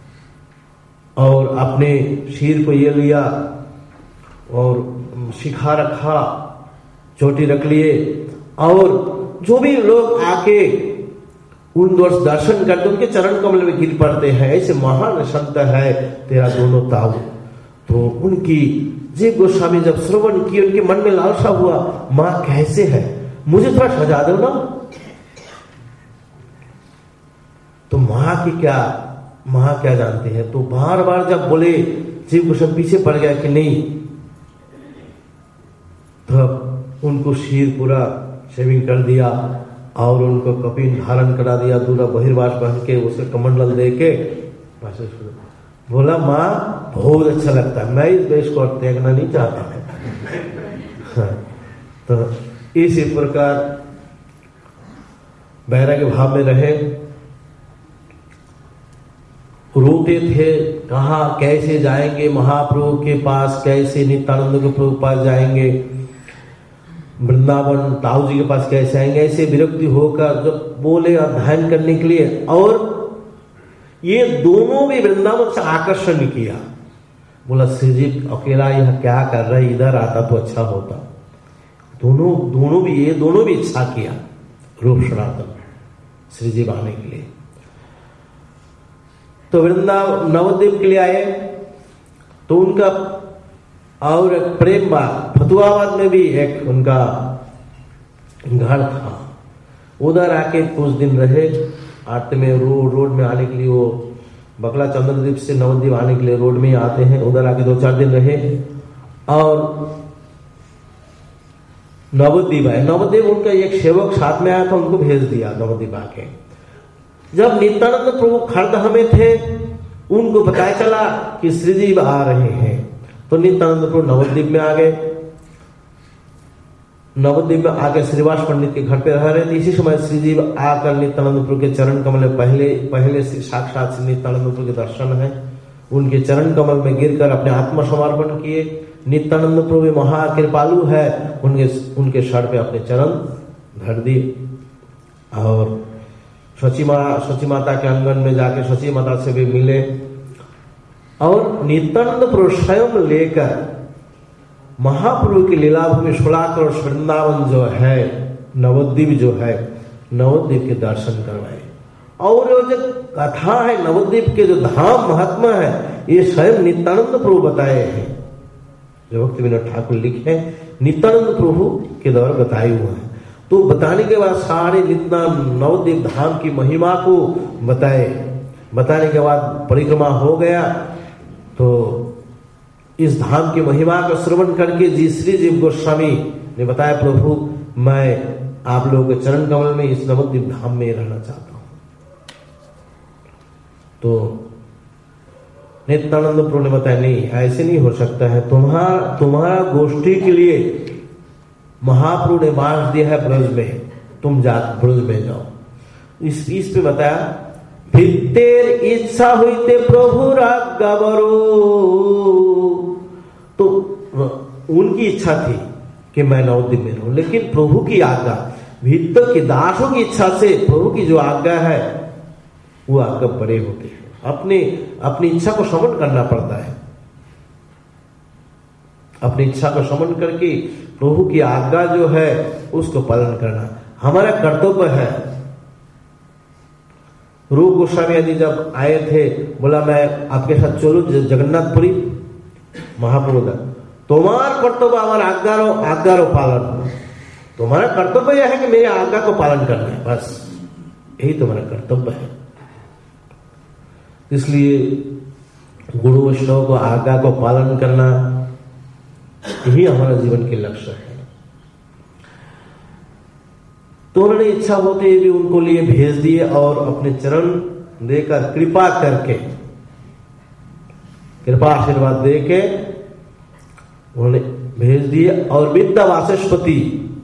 और अपने सिर को ये लिया और शिखा रखा, चोटी रख लिए, और जो भी लोग आके उन वर्ष दर्शन करते उनके चरण कमल में गिर पड़ते हैं। ऐसे महान संत है तेरा दोनों ताऊ। तो उनकी जीव गोस्वामी जब श्रवण किए, उनके मन में लालसा हुआ, माँ कैसे है, मुझे थोड़ा सजा दो ना। तो माँ की क्या माँ क्या जानते हैं। तो बार बार जब बोले, जीव गोस्वामी पीछे पड़ गया कि नहीं, तब उनको सिर पूरा शेविंग कर दिया और उनको कपिन धारण करा दिया, दूरा बहिर्वास पहन के, उसे कमंडल दे के। बोला माँ बहुत अच्छा लगता है, मैं इस वेश को त्यागना नहीं चाहता है। तो इसी प्रकार वैराग्य भाव में रहे, रोते थे, कहा कैसे जाएंगे महाप्रभु के पास, कैसे नित्यानंद के प्रभु पास जाएंगे, वृंदावन ताऊ जी के पास कैसे आएंगे। ऐसे विरक्ति होकर जब बोले अध्ययन करने के लिए, और ये दोनों भी वृंदावन से आकर्षण किया। बोला श्री जी अकेला यह क्या कर रहा है, इधर आता तो अच्छा होता। दोनों दोनों भी ये दोनों भी इच्छा किया रूप सनातन श्री जी आने के लिए। तो वृंदावन नवद्वीप के लिए आए, तो उनका और एक प्रेम बाग फतुआबाद में भी एक उनका घर था, उधर आके कुछ दिन रहे। आते में रोड रोड में आने के लिए, वो बकला चंद्रद्वीप से नवद्वीप आने के लिए रोड में ही आते हैं, उधर आके दो चार दिन रहे और नवद्वीप आए। नवद्वीप उनका एक सेवक साथ में आया था, उनको भेज दिया नवद्वीप आके। जब नित्यानंद प्रभु खरदह में थे, उनको पता चला कि श्रीजीव आ रहे हैं, तो नित्यानंद प्रभु नवद्वीप में आ गए। नवद्वीप में आकर श्रीवास पंडित के घर पे रह रहे थे। इसी समय श्रीजीव आकर नित्यानंद प्रभु के चरण कमल में पहले पहले से साक्षात श्री नित्यानंद प्रभु के दर्शन है, उनके चरण कमल में गिरकर अपने आत्मा समर्पण किए। नित्यानंद प्रभु महाकृपालु है, उनके उनके सर पे अपने चरण धर दिए और सची माता सची माता के आंगन में जाके सची माता से भी मिले। और नित्यानंद प्रभु स्वयं लेकर महाप्रभु की लीला भूमि सोलाकर और वृंदावन जो है, नवद्वीप जो है, नवद्वीप के दर्शन करवाए। और ये जो कथा है नवद्वीप के जो धाम महात्मा है, ये स्वयं नित्यानंद प्रभु बताए हैं। जो भक्ति विनोद ठाकुर लिखे नित्यानंद प्रभु के द्वारा बताए हुए हैं। तो बताने के बाद सारे नित्या नवद्वीप धाम की महिमा को बताए। बताने के बाद परिक्रमा हो गया, तो इस धाम की महिमा का श्रवण करके जी श्री जीव गोस्वामी ने बताया, प्रभु मैं आप लोगों के चरण कमल में इस नवद्वीप धाम में रहना चाहता हूं। तो नित्यानंद प्रभु ने बताया, नहीं ऐसे नहीं हो सकता है, तुम्हारा तुम्हारा गोष्ठी के लिए महाप्रभु ने बांट दिया है ब्रज में, तुम जा ब्रज में जाओ। इस इस पे बताया, भित्तेर इच्छा हुईते प्रभु रागावरो। तो उनकी इच्छा थी कि मैं नवद्वीप में रहूं, लेकिन प्रभु की आज्ञा, भीतर के दासों की इच्छा से प्रभु की जो आज्ञा है वो आज्ञा बड़े होते हैं। अपने अपनी इच्छा को समन करना पड़ता है, अपनी इच्छा को समन करके प्रभु की आज्ञा जो है उसको पालन करना हमारा कर्तव्य है। रूप गोस्वामी आदि जब आए थे, बोला मैं आपके साथ चलूं जगन्नाथपुरी, महाप्रभु दा तुम्हारा कर्तव्य हमारा आज्ञारो आज्ञारो पालन, तुम्हारा कर्तव्य यह है कि मेरी आज्ञा को पालन करना है, बस यही तुम्हारा कर्तव्य है। इसलिए गुरु वैष्णव को आज्ञा को पालन करना यही हमारा जीवन के लक्ष्य है। तो उन्होंने इच्छा होते हुए भी उनको लिए भेज दिए और अपने चरण देकर कृपा करके, कृपा आशीर्वाद देके उन्होंने भेज दिए। और विद्या वाचस्पति,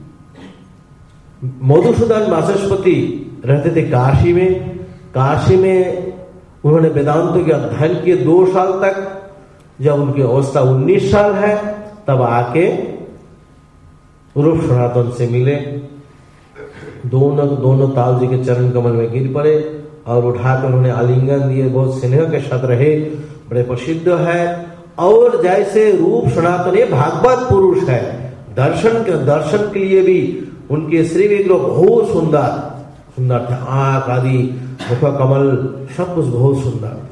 मधुसूदन वाचस्पति रहते थे काशी में। काशी में उन्होंने वेदांतों के अध्ययन किए दो साल तक। जब उनकी अवस्था उन्नीस साल है तब आके रूप सनातन से मिले। दोनों दोनों ताल जी के चरण कमल में गिर पड़े और उठाकर उन्होंने आलिंगन दिए। बहुत स्नेह के साथ रहे, बड़े प्रसिद्ध है। और जैसे रूप सनातन ये भागवत पुरुष है, दर्शन के दर्शन के लिए भी उनके श्री विग्रह बहुत सुंदर सुंदर थे। आंख आदि, मुख कमल, सब कुछ बहुत सुंदर।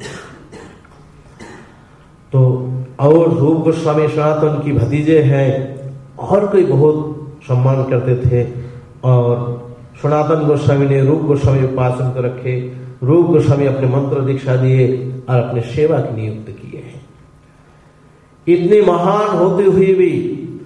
तो और रूप गोस्वामी सनातन की भतीजे हैं, और कोई बहुत सम्मान करते थे। और सनातन गोस्वामी ने रूप गोस्वामी उपासन को रखे। रूप गोस्वामी अपने मंत्र दीक्षा दिए और अपने सेवा की नियुक्त किए हैं। इतने महान होते हुए भी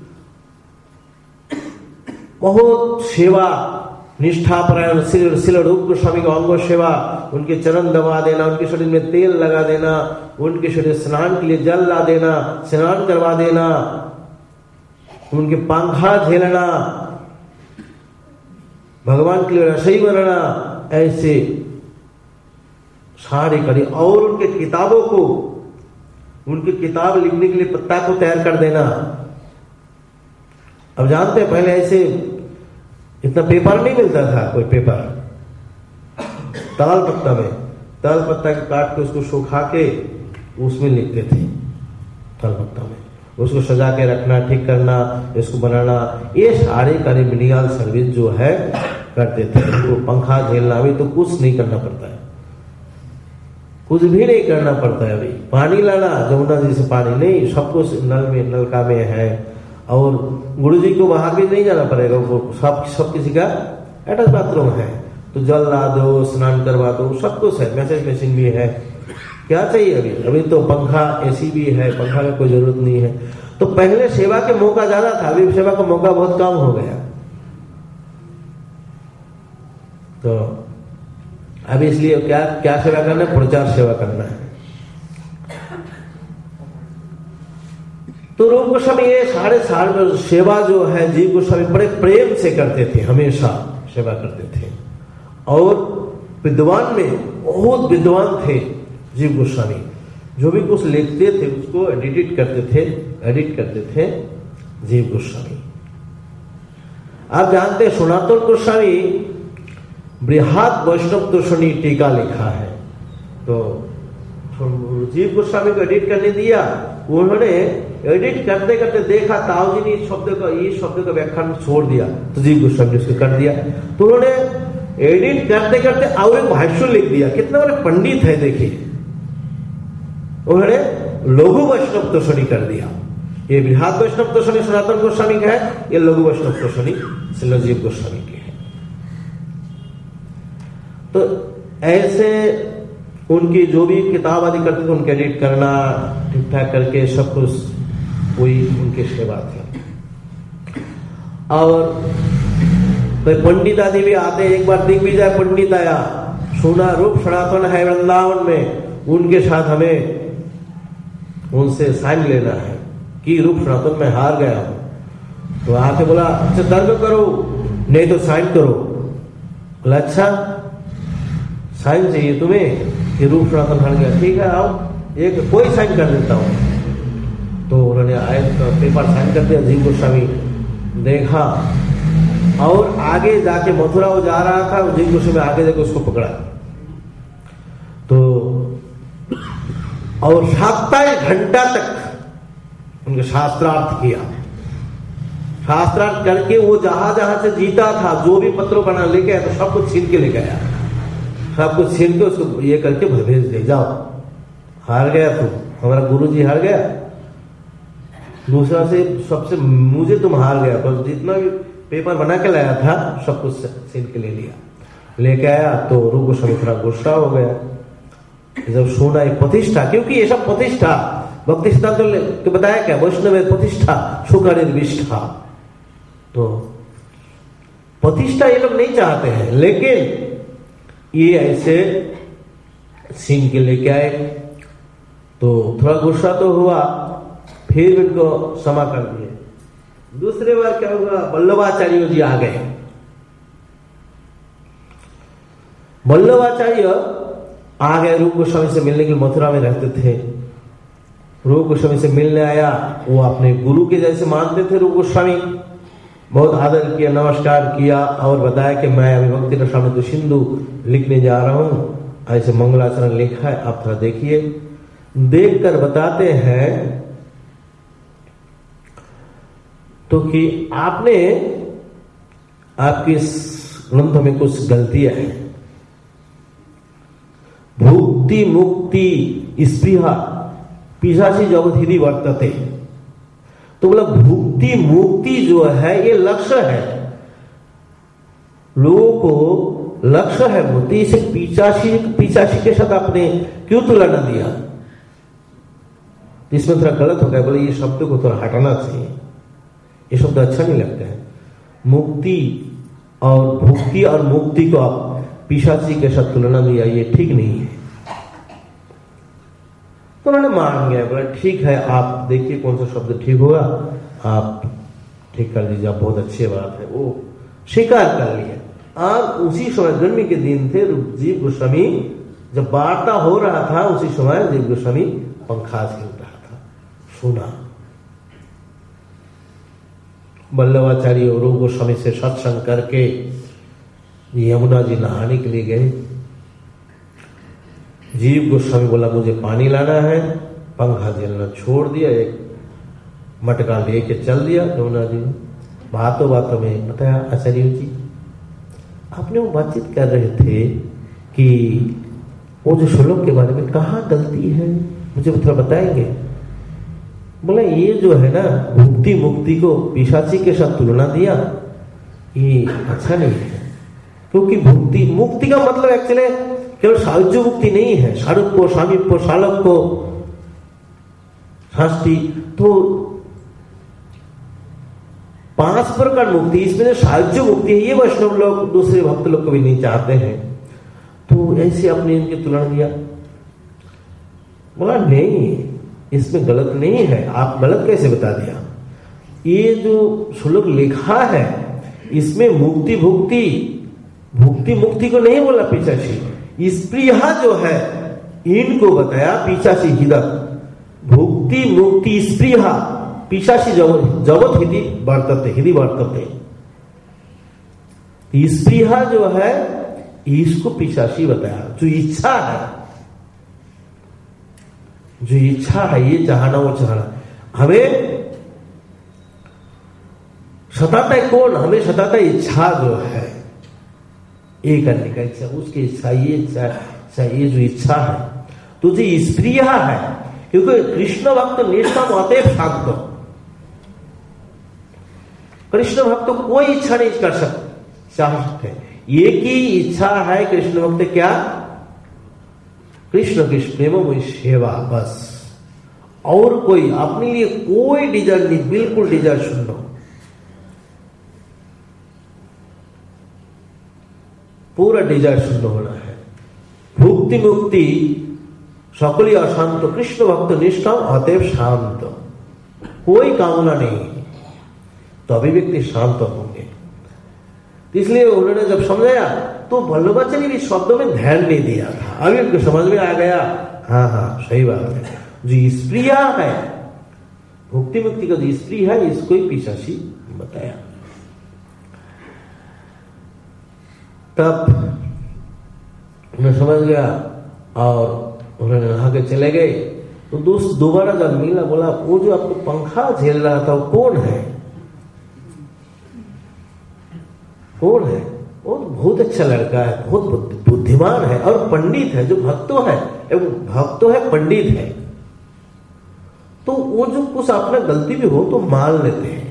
बहुत सेवा निष्ठा परायण सिल रूप गोस्वामी का अंगो सेवा, उनके चरण दबा देना, उनके शरीर में तेल लगा देना, उनके शरीर स्नान के लिए जल ला देना, स्नान करवा देना, उनके पंखा झेलना, भगवान के लिए रसोई बनाना, ऐसे सारे करे। और उनके किताबों को, उनकी किताब लिखने के लिए पत्ता को तैयार कर देना। अब जानते हैं पहले ऐसे इतना पेपर नहीं मिलता था, कोई पेपर ताल पत्ता में, ताल पत्ता के काट के उसको सुखा के उसमें लिखते थे। ताल पत्ता में उसको सजा के रखना, ठीक करना, इसको बनाना, ये सारे कार्य मिनिमल सर्विस जो है करते थे। तो पंखा झेलना भी तो कुछ नहीं करना पड़ता है, कुछ भी नहीं करना पड़ता है। अभी पानी लाना जमुना जी से पानी नहीं, सब कुछ नल में नलका में है। और गुरु जी को बाहर भी नहीं जाना पड़ेगा, वो सब सब किसी का अटैच बाथरूम है, तो जल ला दो, स्नान करवा दो, सब कुछ है। मैसेज मशीन भी है, क्या चाहिए अभी? अभी तो पंखा एसी भी है, पंखा की कोई जरूरत नहीं है। तो पहले सेवा के मौका ज्यादा था, अभी सेवा का मौका बहुत कम हो गया। तो अभी इसलिए क्या क्या सेवा करना है? प्रचार सेवा करना है। तो रूप गोस्वामी ये साढ़े साल में सेवा जो है जीव गोस्वामी बड़े प्रेम से करते थे, हमेशा सेवा करते थे। और विद्वान में बहुत विद्वान थे जीव गोस्वामी, जो भी कुछ लिखते थे उसको एडिट करते थे एडिट करते थे जीव गोस्वामी। आप जानते हैं सनातन गोस्वामी बृहद वैष्णव दर्शनी टीका लिखा है। तो जीव गोस्वामी को एडिट करने दिया, उन्होंने एडिट करते करते देखा ताऊ जी ने इस शब्द का इस शब्द का व्याख्यान छोड़ दिया, तो जीव गोस्वामी ने उसको कर दिया। तो उन्होंने एडिट करते करते और एक भाष्य लिख दिया। कितना बड़े पंडित है देखिए, उन्होंने लघु वैष्णव दर्शनी कर दिया। ये बृहद वैष्णव दर्शनी सनातन गोस्वामी का है, ये लघु वैष्णव दर्शनी श्रील जीव गोस्वामी के है। तो ऐसे उनकी जो भी किताब आदि करते थे उनके एडिट करना, ठीक ठाक करके सब कुछ वही उनकी सेवा थी। और तो पंडित आदि भी आते। एक बार दिग्विजय पंडित आया, सुना रूप सनातन है वृंदावन में, उनके साथ हमें उनसे साइन लेना है कि रूप सनातन में हार गया हूं। तो आके बोला अच्छा तर्क करो, नहीं तो साइन करो। बोला अच्छा साइन चाहिए तुम्हें कि रूप सनातन हार गया, ठीक है आओ, एक कोई साइन कर देता हूं। तो उन्होंने आए तो पेपर साइन कर दिया। जीव गोस्वामी देखा और आगे जाके मथुरा वो जा रहा था, जीव गोस्वामी आगे जाके उसको पकड़ा। और सत्ताईस घंटा तक उनके शास्त्रार्थ किया। शास्त्रार्थ करके वो जहां जहां से जीता था, जो भी पत्रों बना लेके आया, तो सब कुछ छीन के लेके आया, सब कुछ छीन के उसको ये करके भेज दे, जाओ हार गया तू, हमारा गुरु जी हार गया, दूसरा से सबसे मुझे तुम हार गया, पर जितना भी पेपर बना के लाया था सब कुछ छीन के ले लिया। लेके आया तो रूप गोस्वामी थोड़ा गुस्सा हो गया जब सुना ये प्रतिष्ठा, क्योंकि ये सब प्रतिष्ठा भक्ति सिद्धांत तो बताया क्या, वैष्णव प्रतिष्ठा सुकर विष्ठा, तो प्रतिष्ठा ये लोग नहीं चाहते हैं, लेकिन ये ऐसे छीन के लेके आए तो थोड़ा गुस्सा तो हुआ, फिर उनको क्षमा कर दिए। दूसरे बार क्या हुआ, वल्लभाचार्य जी आ गए। वल्लभाचार्य आ गए रूप गोस्वामी से मिलने के लिए, मथुरा में रहते थे। रूप गोस्वामी से मिलने आया, वो अपने गुरु के जैसे मानते थे रूप गोस्वामी, बहुत आदर किया, नमस्कार किया और बताया कि मैं अभी भक्ति रसामृत सिंधु लिखने जा रहा हूं, ऐसे मंगलाचरण लिखा है, आप थोड़ा देखिए। देखकर बताते हैं तो कि आपने आपके ग्रंथ में कुछ गलतियां हैं। भुक्ति मुक्ति स्पृहा पिशाची जगत वर्तते, तो बोला भुक्ति मुक्ति जो है ये लक्ष्य है, लोगों को लक्ष्य है मुक्ति, इसे पिशाची पिशाची के साथ आपने क्यों तुलना दिया? इसमें थोड़ा गलत हो गया, बोले ये शब्द को थोड़ा हटाना चाहिए, ये शब्द अच्छा नहीं लगता है। मुक्ति और भुक्ति और मुक्ति को आप पिशाची के साथ तुलना दिया, ये ठीक नहीं है। तो उन्होंने मान गया, बोला ठीक है, आप देखिए कौन सा शब्द ठीक होगा, आप ठीक कर दीजिए, आप बहुत अच्छी बात है, वो स्वीकार कर लिया। अब उसी समय गर्मी के दिन थे, जीव गोस्वामी जब वार्ता हो रहा था, उसी समय जीव गोस्वामी पंखा झेल रहा था, सुना। वल्लभाचार्य और रूप गोस्वामी से सत्संग करके यमुना जी नहाने के लिए गए। जीव गोस्वामी बोला मुझे पानी लाना है, पंखा झेलना छोड़ दिया, एक मटका लेके चल दिया यमुना जी। बातों बातों में बताया, आचार्य जी आपने वो बातचीत कर रहे थे कि वो जो श्लोक के बारे में कहाँ गलती है, मुझे थोड़ा बताएंगे? बोला ये जो है ना, भुक्ति मुक्ति को पिशाची के साथ तुलना दिया, ये अच्छा नहीं है, क्योंकि भुक्ति मुक्ति का मतलब एक्चुअली केवल सायुज्य मुक्ति नहीं है, सारूप्य सामीप्य सालोक्य शास्त्री, तो पांच प्रकार मुक्ति, इसमें जो सायुज्य मुक्ति है ये वैष्णव लोग दूसरे भक्त लोग को भी नहीं चाहते हैं, तो ऐसे अपने इनकी तुलना दिया। बोला नहीं, इसमें गलत नहीं है, आप गलत कैसे बता दिया? ये जो श्लोक लिखा है इसमें मुक्ति भुक्ति भुक्ति मुक्ति को नहीं बोला पिशाची, स्पृहा जो है इनको बताया पिशाची हिदक। भुक्ति मुक्ति स्पृहा पिशाची जगत जगत हिति वर्तते हिति वर्तते, स्पृहा जो है इसको पिशाची बताया, जो इच्छा है, जो इच्छा है ये चाहना वो चाहना, हमें सताता है कौन? हमें सताता इच्छा जो है, ये करने का इच्छा, उसकी इच्छा, ये इच्छा, ये जो इच्छा है, तो जो स्प्रिया है, क्योंकि कृष्ण भक्त निष्काम अतएव शांत, कृष्ण भक्त कोई इच्छा नहीं कर सकते, चाह सकते, एक ही इच्छा है कृष्ण भक्त, क्या? कृष्ण के प्रेम में सेवा, बस, और कोई अपने लिए कोई डिजायर नहीं, बिल्कुल डिजायर शून्य, पूरा डिजायर शून्य होना है। भुक्ति मुक्ति सकली अशांत, कृष्ण भक्त निष्काम अतएव शांत, कोई कामना नहीं, तो अभी व्यक्ति शांत होंगे। इसलिए उन्होंने जब समझाया तो वल्लभाचार्य भी शब्दों में ध्यान नहीं दिया था, अभी उनको समझ में आ गया, हाँ हाँ सही बात है, जो स्प्रिया है, भुक्ति मुक्ति का जो स्त्री है, इसको ही पिशाची बताया। तब उन्हें समझ गया और उन्होंने नहा के चले गए। तो दोस्त दोबारा जब मिला बोला वो जो आपको पंखा झेल रहा था वो कौन है? कौन है? वो तो बहुत अच्छा लड़का है, बहुत बुद्धिमान है और पंडित है, जो भक्तो है भक्तो है पंडित है। तो वो जो कुछ अपना गलती भी हो तो मान लेते हैं।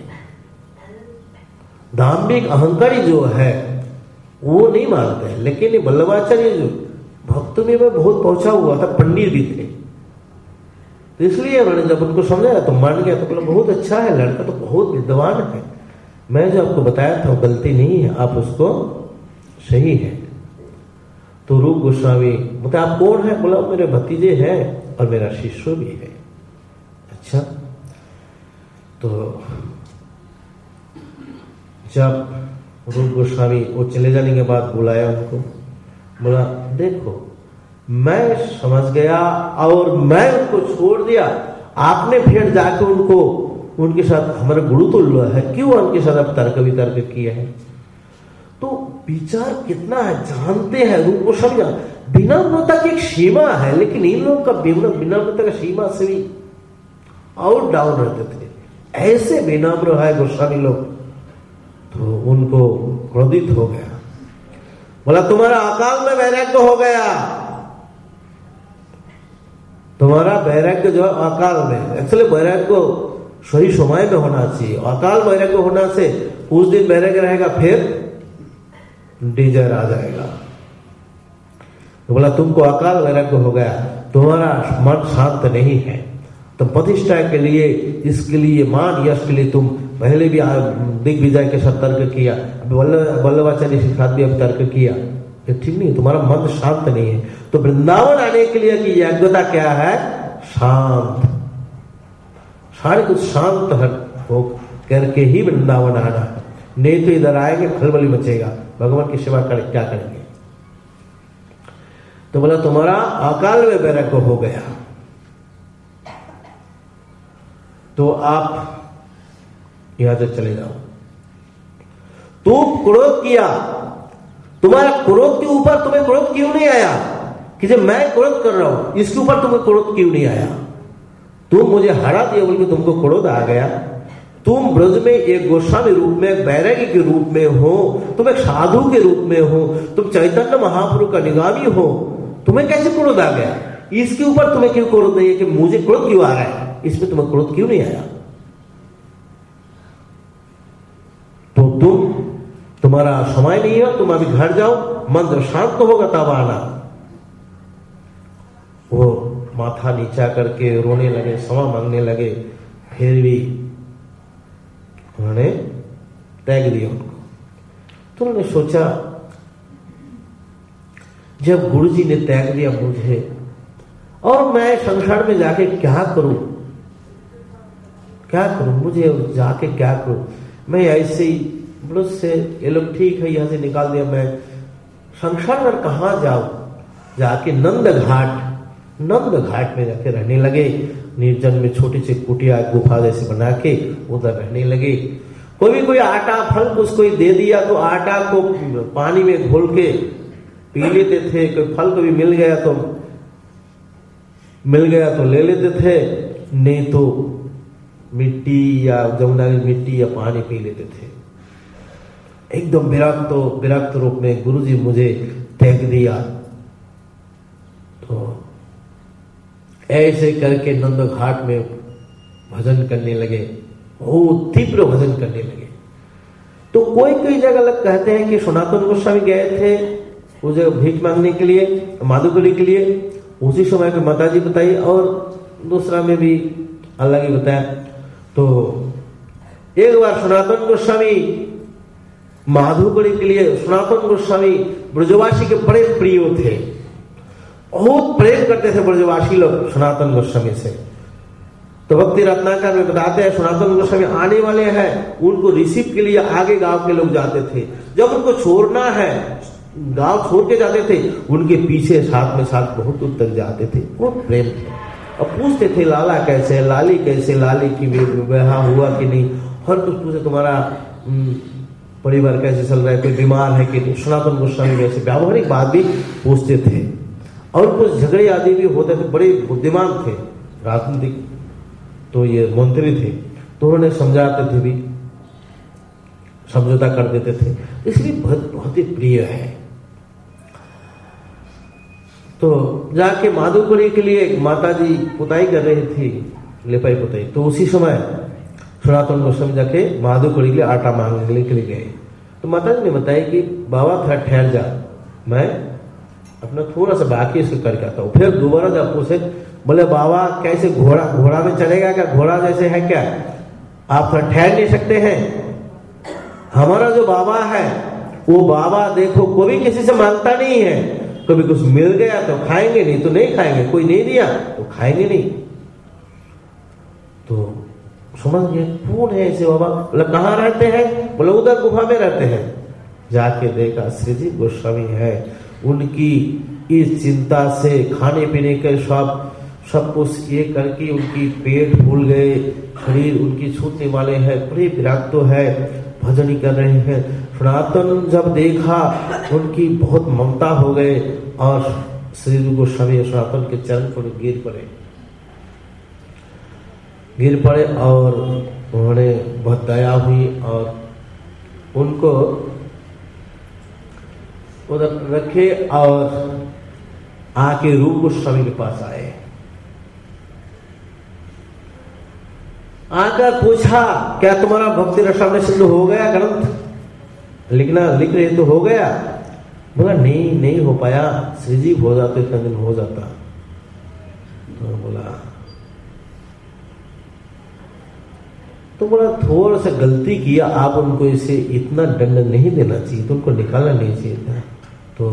दाम्भिक अहंकारी जो है वो नहीं मानते हैं, लेकिन ये वल्लभाचार्य जो भक्तों में बहुत पहुंचा हुआ था, पंडित भी थे, तो इसलिए उन्होंने जब उनको समझाया तो मान गया। तो बोला बहुत अच्छा है लड़का, तो बहुत विद्वान है, मैं जो आपको बताया था वो गलती नहीं है, आप उसको सही है। तो रूप गोस्वामी बोलते आप कौन है? बोला मेरे भतीजे हैं और मेरा शिष्य भी है। अच्छा, तो जब रूप गोस्वामी वो चले जाने के बाद बुलाया उनको, बोला देखो मैं समझ गया और मैं उनको छोड़ दिया, आपने फिर जाके उनको उनके साथ हमारा गुरु तुल्य है, क्यों उनके साथ आप तर्क वितर्क किया है? तो विचार कितना है जानते हैं रूप गोस्वामी। विनम्रता की एक सीमा है, लेकिन इन लोगों का विनम्रता का सीमा से भी आउट डाउन रहते थे, ऐसे विनम्र है गोस्वामी लोग। तो उनको क्रोधित हो गया, बोला तुम्हारा अकाल में वैराग्य हो गया, तुम्हारा वैराग्य जो अकाल में, एक्चुअली वैराग्य सही समय में होना चाहिए, अकाल वैराग्य होना से कुछ दिन वैराग्य रहेगा फिर डिजायर आ जाएगा। तो बोला तुमको अकाल वैराग्य हो गया, तुम्हारा मन शांत नहीं है, तुम प्रतिष्ठा के लिए, इसके लिए मान यश के लिए तुम पहले भी दिग्विजय के साथ तर्क किया, वल्लभाचार्य के साथ भी अब तर्क किया, ये ठीक नहीं, तुम्हारा मन शांत नहीं है। तो वृंदावन आने के लिए की योग्यता क्या है? शांत, सारे कुछ शांत हो करके ही वृंदावन आना, नहीं तो इधर आएंगे खलबली मचेगा, भगवान की सेवा कर क्या करेंगे? तो बोला तुम्हारा अकाल में वैराग्य हो गया, तो आप यहां से चले जाओ। तुम क्रोध किया, तुम्हारा क्रोध के ऊपर तुम्हें क्रोध क्यों नहीं आया कि जब मैं क्रोध कर रहा हूं इसके ऊपर तुम्हें क्रोध क्यों नहीं आया? तुम मुझे हरा दिया बोल के तुमको क्रोध आ गया। तुम ब्रज में एक गोस्वामी रूप में, बैरागी के रूप में हो, तुम एक साधु के रूप में हो, तुम चैतन्य महाप्रभु का निगामी हो, तुम्हें कैसे क्रोध आ गया? इसके ऊपर तुम्हें क्यों क्रोध नहीं है कि मुझे क्रोध क्यों आ रहा है, इसमें तुम्हें क्रोध क्यों नहीं आया? तो तुम, तुम्हारा समय नहीं है, तुम अभी घर जाओ, मन जब शांत होगा तब आना। वो माथा नीचा करके रोने लगे, क्षमा मांगने लगे, फिर भी उन्होंने त्याग दिया उनको। तो उन्होंने सोचा जब गुरु जी ने त्याग दिया मुझे, और मैं संसार में जाके क्या करूं, क्या करूं, मुझे जाके क्या करूं? मैं ऐसे ही ब्रज से, ये लोग ठीक है यहां से निकाल दिया, मैं संसार में कहां जाऊं? जाके नंद घाट, नंद घाट में जाके रहने लगे, निर्जन में छोटी सी कुटिया गुफा जैसे बना के उधर रहने लगे। कोई कोई आटा फल कुछ कोई दे दिया तो आटा को पानी में घोल के पी लेते थे, कोई फल कभी मिल गया तो मिल गया तो ले लेते थे, नहीं तो मिट्टी या जमुना की मिट्टी या पानी पी लेते थे। एकदम विरक्त विरक्त रूप में गुरुजी मुझे त्याग दिया। तो ऐसे करके नंद घाट में भजन करने लगे, बहुत तीव्र भजन करने लगे। तो कोई कोई जगह अलग कहते हैं कि सनातन गोस्वामी गए थे उस जगह भीख मांगने के लिए, माधुकरी के लिए, उसी समय में माता जी बताई, और दूसरा में भी अलग ही बताया। तो एक बार सनातन गोस्वामी माधुकरी के लिए, सनातन गोस्वामी ब्रजवासी के बड़े प्रिय थे, बहुत प्रेम करते थे ब्रजवासी लोग सनातन गोस्वामी से। तो भक्ति रत्नाकर में बताते हैं सनातन गोस्वामी आने वाले हैं, उनको रिसीव के लिए आगे गांव के लोग जाते थे। जब उनको छोड़ना है, गांव छोड़ के जाते थे, उनके पीछे साथ में साथ बहुत दूर तक जाते थे, बहुत प्रेम थे। अब पूछते थे लाला कैसे, लाली कैसे, लाली की विवाह हुआ कि नहीं, हर कुछ पूछे, तुम्हारा परिवार कैसे चल रहा है, कोई बीमार है कि नहीं। सनातन गोस्वामी वैसे व्यावहारिक बात भी पूछते थे, और कुछ झगड़े आदि भी होते थे, बड़े बुद्धिमान थे राजनीतिक तो ये मंत्री थे, तो उन्होंने समझाते थे भी, समझौता कर देते थे, इसलिए बहुत बहुत ही प्रिय है। तो जाके माधुकरी के लिए माता जी पुताई कर रही थी, लिपाई पुताई, तो उसी समय सनातन गोस्वामी जाके माधुकरी के लिए आटा मांगने के लिए गए। तो माता जी ने बताया कि बाबा थोड़ा ठहर जा, मैं अपना थोड़ा सा बाकी इसको करके आता हूँ। फिर दोबारा जब पूछे, बोले बाबा कैसे, घोड़ा घोड़ा में चलेगा क्या, घोड़ा जैसे है क्या, आप थोड़ा ठहर नहीं सकते हैं? हमारा जो बाबा है वो बाबा देखो कभी किसी से मांगता नहीं है, कभी कुछ मिल गया तो खाएंगे, नहीं तो नहीं खाएंगे, कोई नहीं दिया तो खाएंगे नहीं। तो समझ गए कौन है ऐसे बाबा। बोले कहाँ रहते हैं? बोले उधर गुफा में रहते हैं। जाके देखा श्री जी गोस्वामी है, उनकी इस चिंता से खाने पीने के सब सब कुछ ये करके उनकी पेट फूल गए, शरीर उनकी छूटने वाले हैं, बड़े विराट तो है, भजन ही कर रहे हैं। सनातन जब देखा उनकी बहुत ममता हो गए और श्री गोस्वामी सनातन के चरण पर गिर पड़े गिर पड़े और उन्होंने बहुत दया हुई और उनको उधर रखे और आके रूप गोस्वामी के पास आए। आकर पूछा क्या तुम्हारा भक्ति रसामृत सिंधु हो गया, ग्रंथ लिखना लिख रहे तो हो गया? बोला नहीं नहीं हो पाया, श्री जी हो जाते इतना दिन हो जाता। तो बोला तो बोला थोड़ा सा गलती किया, आप उनको इसे इतना दंड नहीं देना चाहिए, तो उनको निकालना नहीं चाहिए था। तो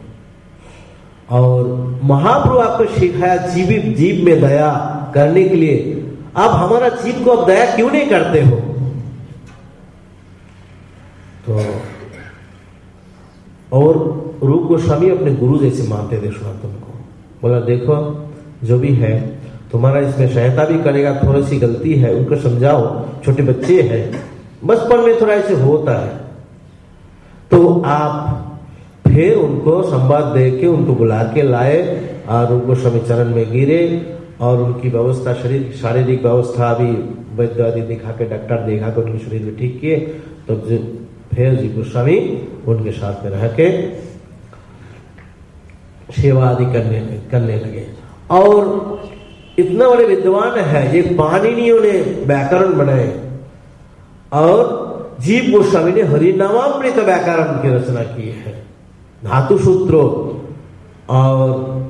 और महाप्रभु आपको सिखाया जीवित जीव में दया करने के लिए, आप हमारा जीव को अब दया क्यों नहीं करते हो? तो और रूप गोस्वामी अपने गुरु जैसे मानते थे सनातन को। बोला देखो जो भी है तुम्हारा इसमें सहायता भी करेगा, थोड़ी सी गलती है उनको समझाओ, छोटे बच्चे हैं, बचपन में थोड़ा ऐसे होता है। तो आप फिर उनको संवाद दे के उनको बुला के लाए और रूप गोस्वामी चरण में गिरे और उनकी व्यवस्था, शरीर शारीरिक व्यवस्था भी वैद्य आदि दिखा के, डॉक्टर दिखा के उनके शरीर में ठीक किए। तो फिर जी गोस्वामी उनके साथ में रह के सेवा आदि करने करने लगे। और इतना बड़े विद्वान है, ये पाणिनियों ने व्याकरण बनाए और जीव गोस्वामी ने हरिनामामृत व्याकरण की रचना की है, धातु सूत्रों और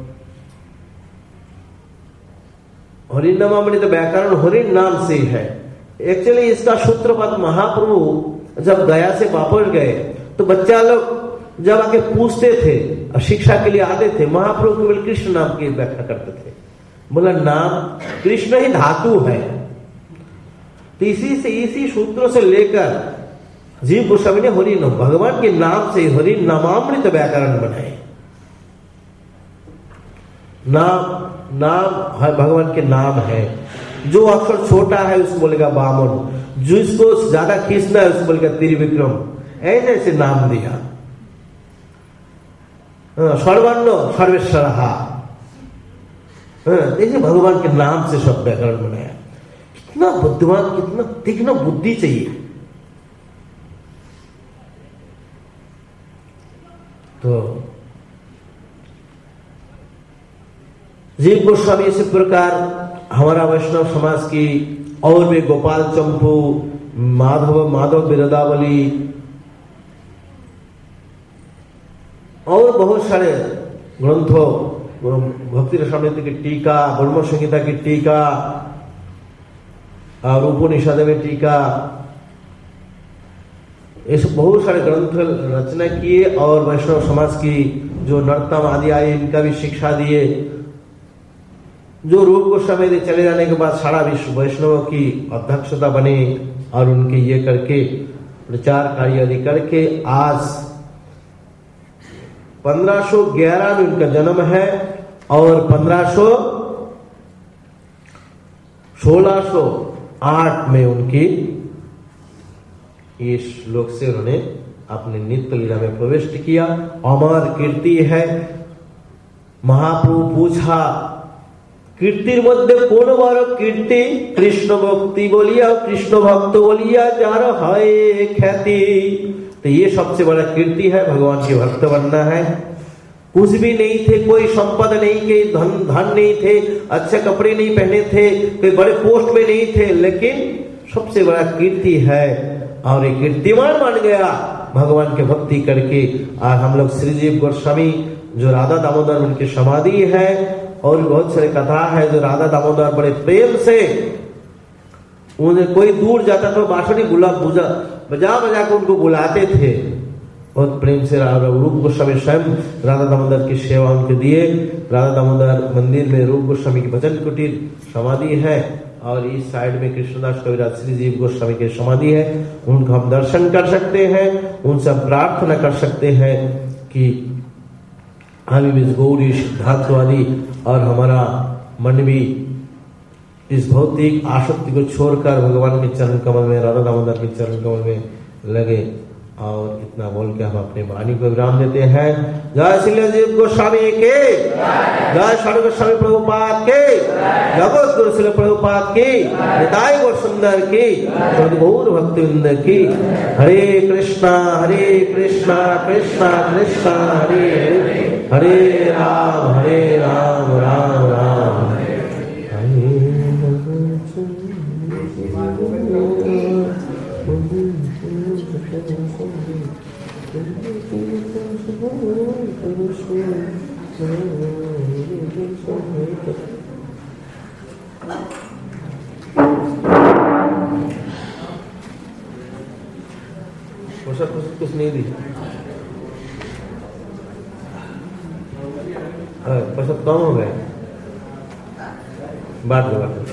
हरिनामामृत व्याकरण हरिन नाम से है। एक्चुअली इसका सूत्रपात महाप्रभु जब गया से वापस गए तो बच्चा लोग जब आके पूछते थे और शिक्षा के लिए आते थे, महाप्रभु केवल कृष्ण नाम की व्याख्या करते थे। बोला नाम कृष्ण ही धातु है। तो इसी से इसी सूत्रों से लेकर जीव गोस्वामी ने हरि भगवान के नाम से हरि नामामृत व्याकरण बनाए। नाम नाम भगवान के नाम है, जो अक्षर छोटा है उसको बोलेगा बामन, जो इसको ज्यादा खींचना है उसको बोलेगा त्रिविक्रम, ऐसे ऐसे नाम दिया। सर्वर्ण सर्वेश्वर, देखिए भगवान के नाम से सब व्याकरण बनाया। कितना बुद्धिमान, कितना तीक्ष्ण बुद्धि चाहिए। तो जीव गोस्वामी इसी प्रकार हमारा वैष्णव समाज की और भी गोपाल चंपू, माधव माधव बिरदावली और बहुत सारे ग्रंथों, भक्ति रसामृत की टीका, ब्रह्म संहिता की टीका और उपनिषद में टीका, ऐसे बहुत सारे ग्रंथ रचना किए और वैष्णव समाज की जो नर्तम आदि आए इनका भी शिक्षा दिए। जो रूप गोस्वामी चले जाने के बाद सारा विश्व वैष्णव की अध्यक्षता बने और उनके ये करके प्रचार कार्य आदि करके आज पंद्रह सौ ग्यारह में उनका जन्म है और पंद्रह सौ सोलह सौ आठ में उनकी इस श्लोक से उन्होंने अपने नित्य लीला में प्रवेश किया। अमर कीर्ति है। महाप्रभु पूछा कीर्तिर मध्य कोन बड़ कीर्ति कृष्ण भक्ति बोलिया कृष्ण भक्त बोलिया जार है ख्याति। तो ये सबसे बड़ा कीर्ति है, भगवान के भक्त बनना है। कुछ भी नहीं थे, कोई संपद नहीं के धन धन नहीं थे, अच्छे कपड़े नहीं पहने थे, कोई बड़े पोस्ट में नहीं थे, लेकिन सबसे बड़ा कीर्ति है और ये कीर्तिमान बन गया भगवान के भक्ति करके। आज हम लोग श्रीजीव गोस्वामी जो राधा दामोदर उनकी समाधि है और बहुत सारे कथा है जो राधा दामोदर बड़े प्रेम से उन्हें कोई दूर जाता तो बांसुरी बुला बुझा बजा बजा कर उनको बुलाते थे। बहुत प्रेम से रूप गोस्वामी स्वयं राधा दामोदर की सेवा उनके दिए। राधा दामोदर मंदिर में रूप गोस्वामी की भजन कुटीर समाधि है और इस साइड में कृष्णदास कविराज श्रीजीव गोस्वामी की समाधि है। उनको हम दर्शन कर सकते हैं, उनसे प्रार्थना कर सकते हैं कि हम इस गौरी सिद्धार्थवादी और हमारा मन भी इस भौतिक आसक्ति को छोड़कर भगवान के चरण कमल में, राधा दामोदर के चरण कमल में लगे। और इतना बोल के हम अपने वाणी को विराम देते हैं। जय श्री जीव गोस्वामी के, जय श्री गोस्वामी प्रभुपाद के, जगत गुरु श्री प्रभुपाद की, निताई गौर सुंदर की, गौर भक्तवृंद की। हरे कृष्णा हरे कृष्णा कृष्णा कृष्णा हरे हरे, हरे राम हरे राम राम राम हरे कुछ कुछ नहीं दी पैसा कम हो गए बात दो बात।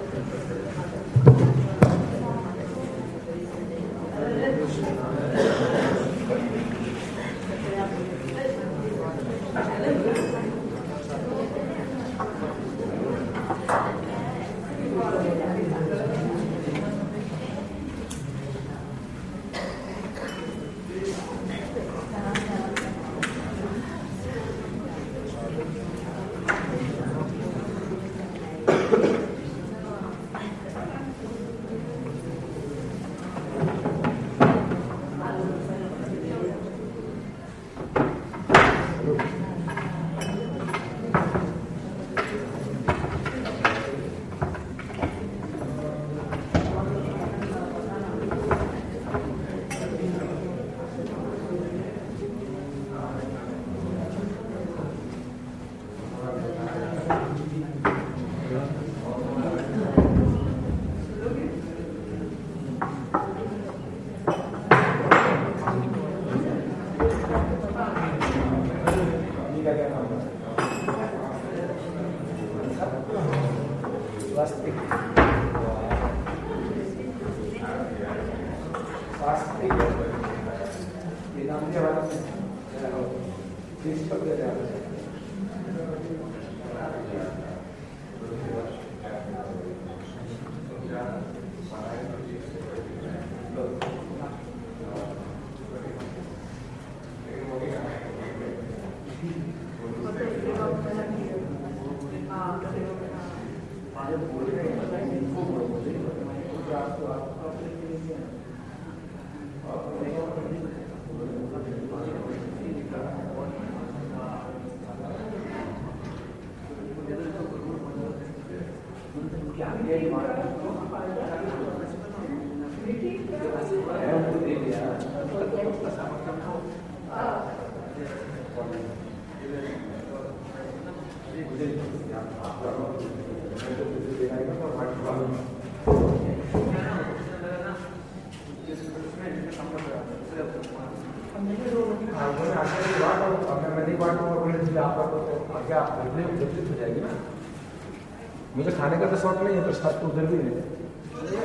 मुझे खाने का तो शौक नहीं है, प्रसाद तो उधर भी नहीं।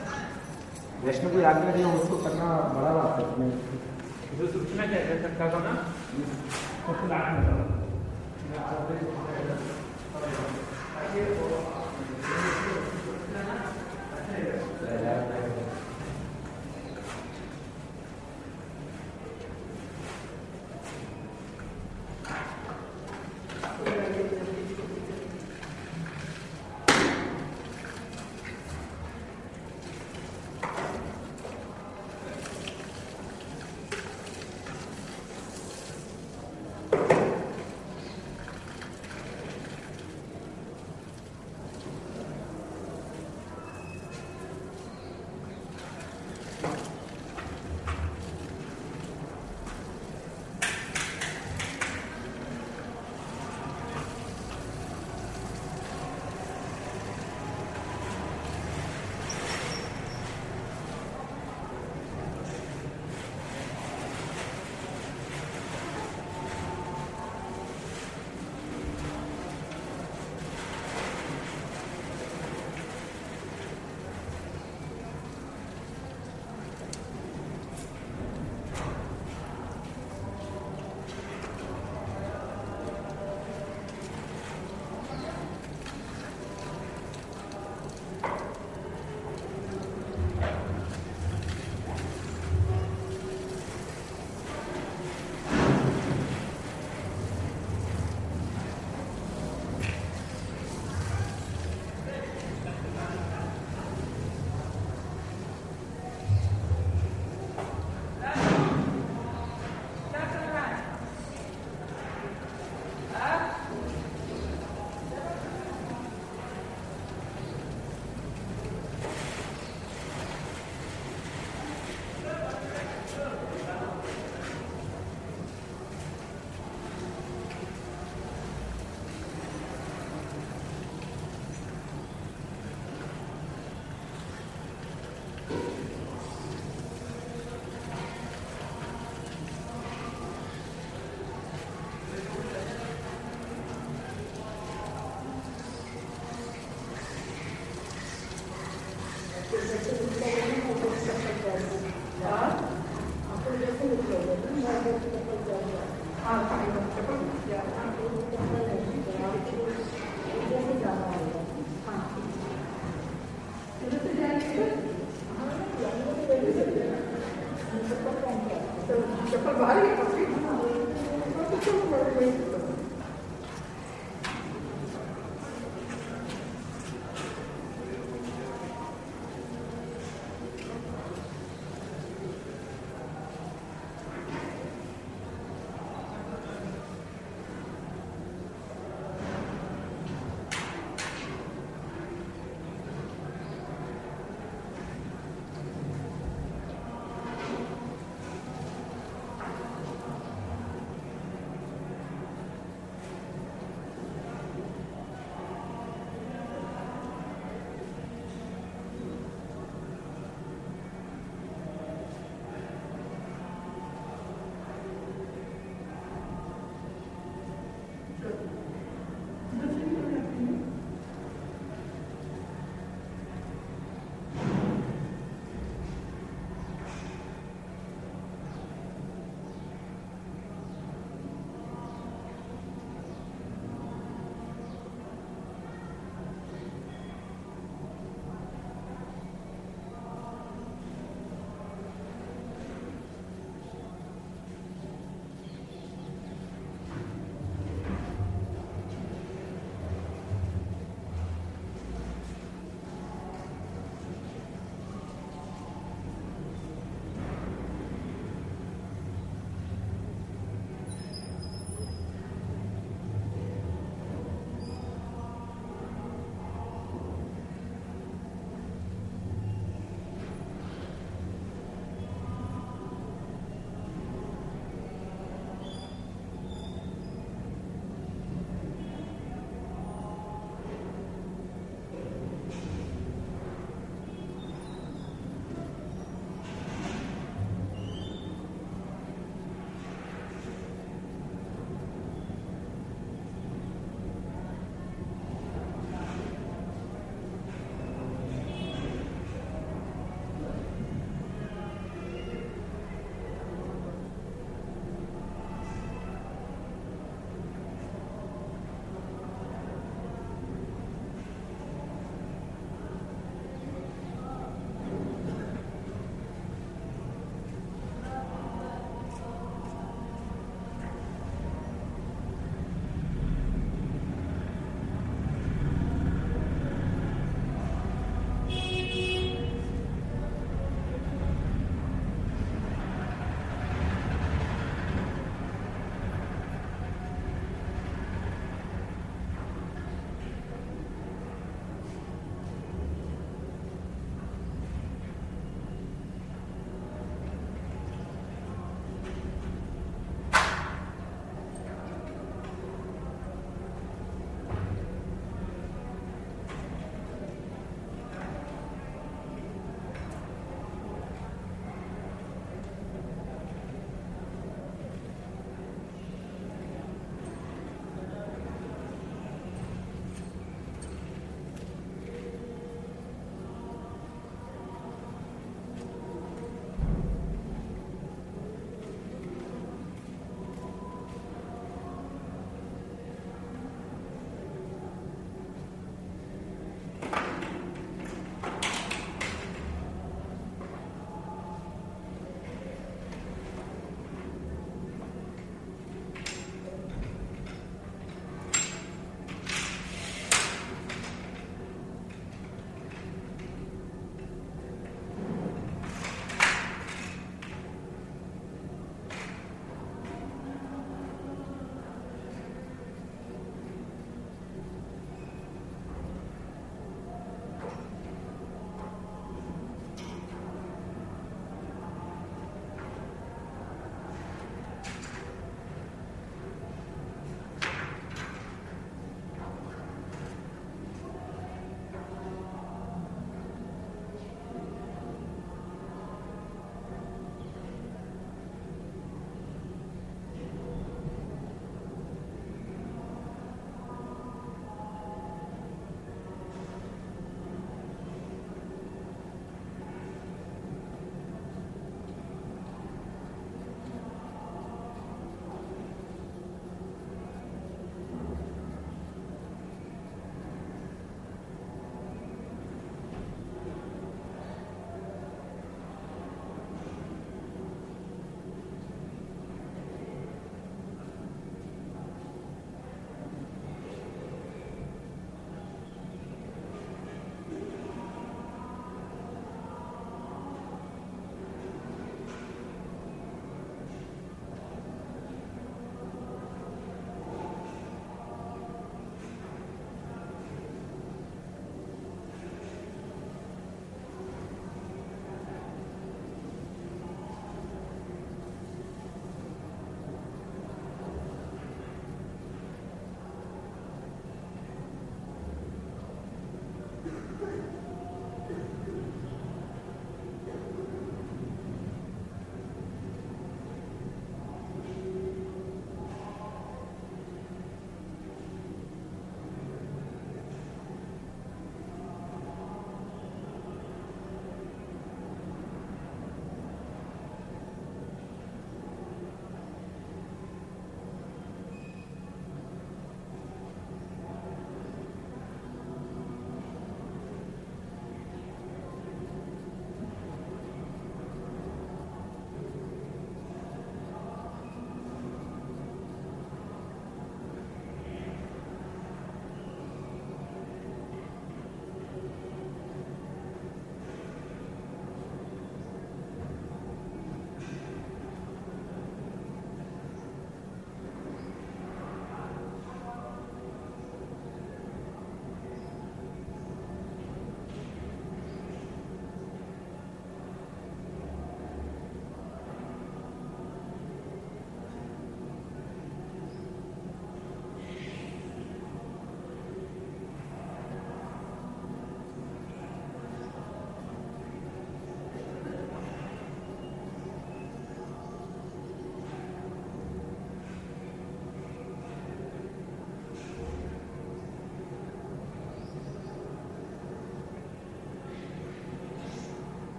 वैष्णव कोई आज्ञा दिया उसको करना बड़ा बात है। जो सूचना क्या कर सकता था ना चप्पल बाहर ही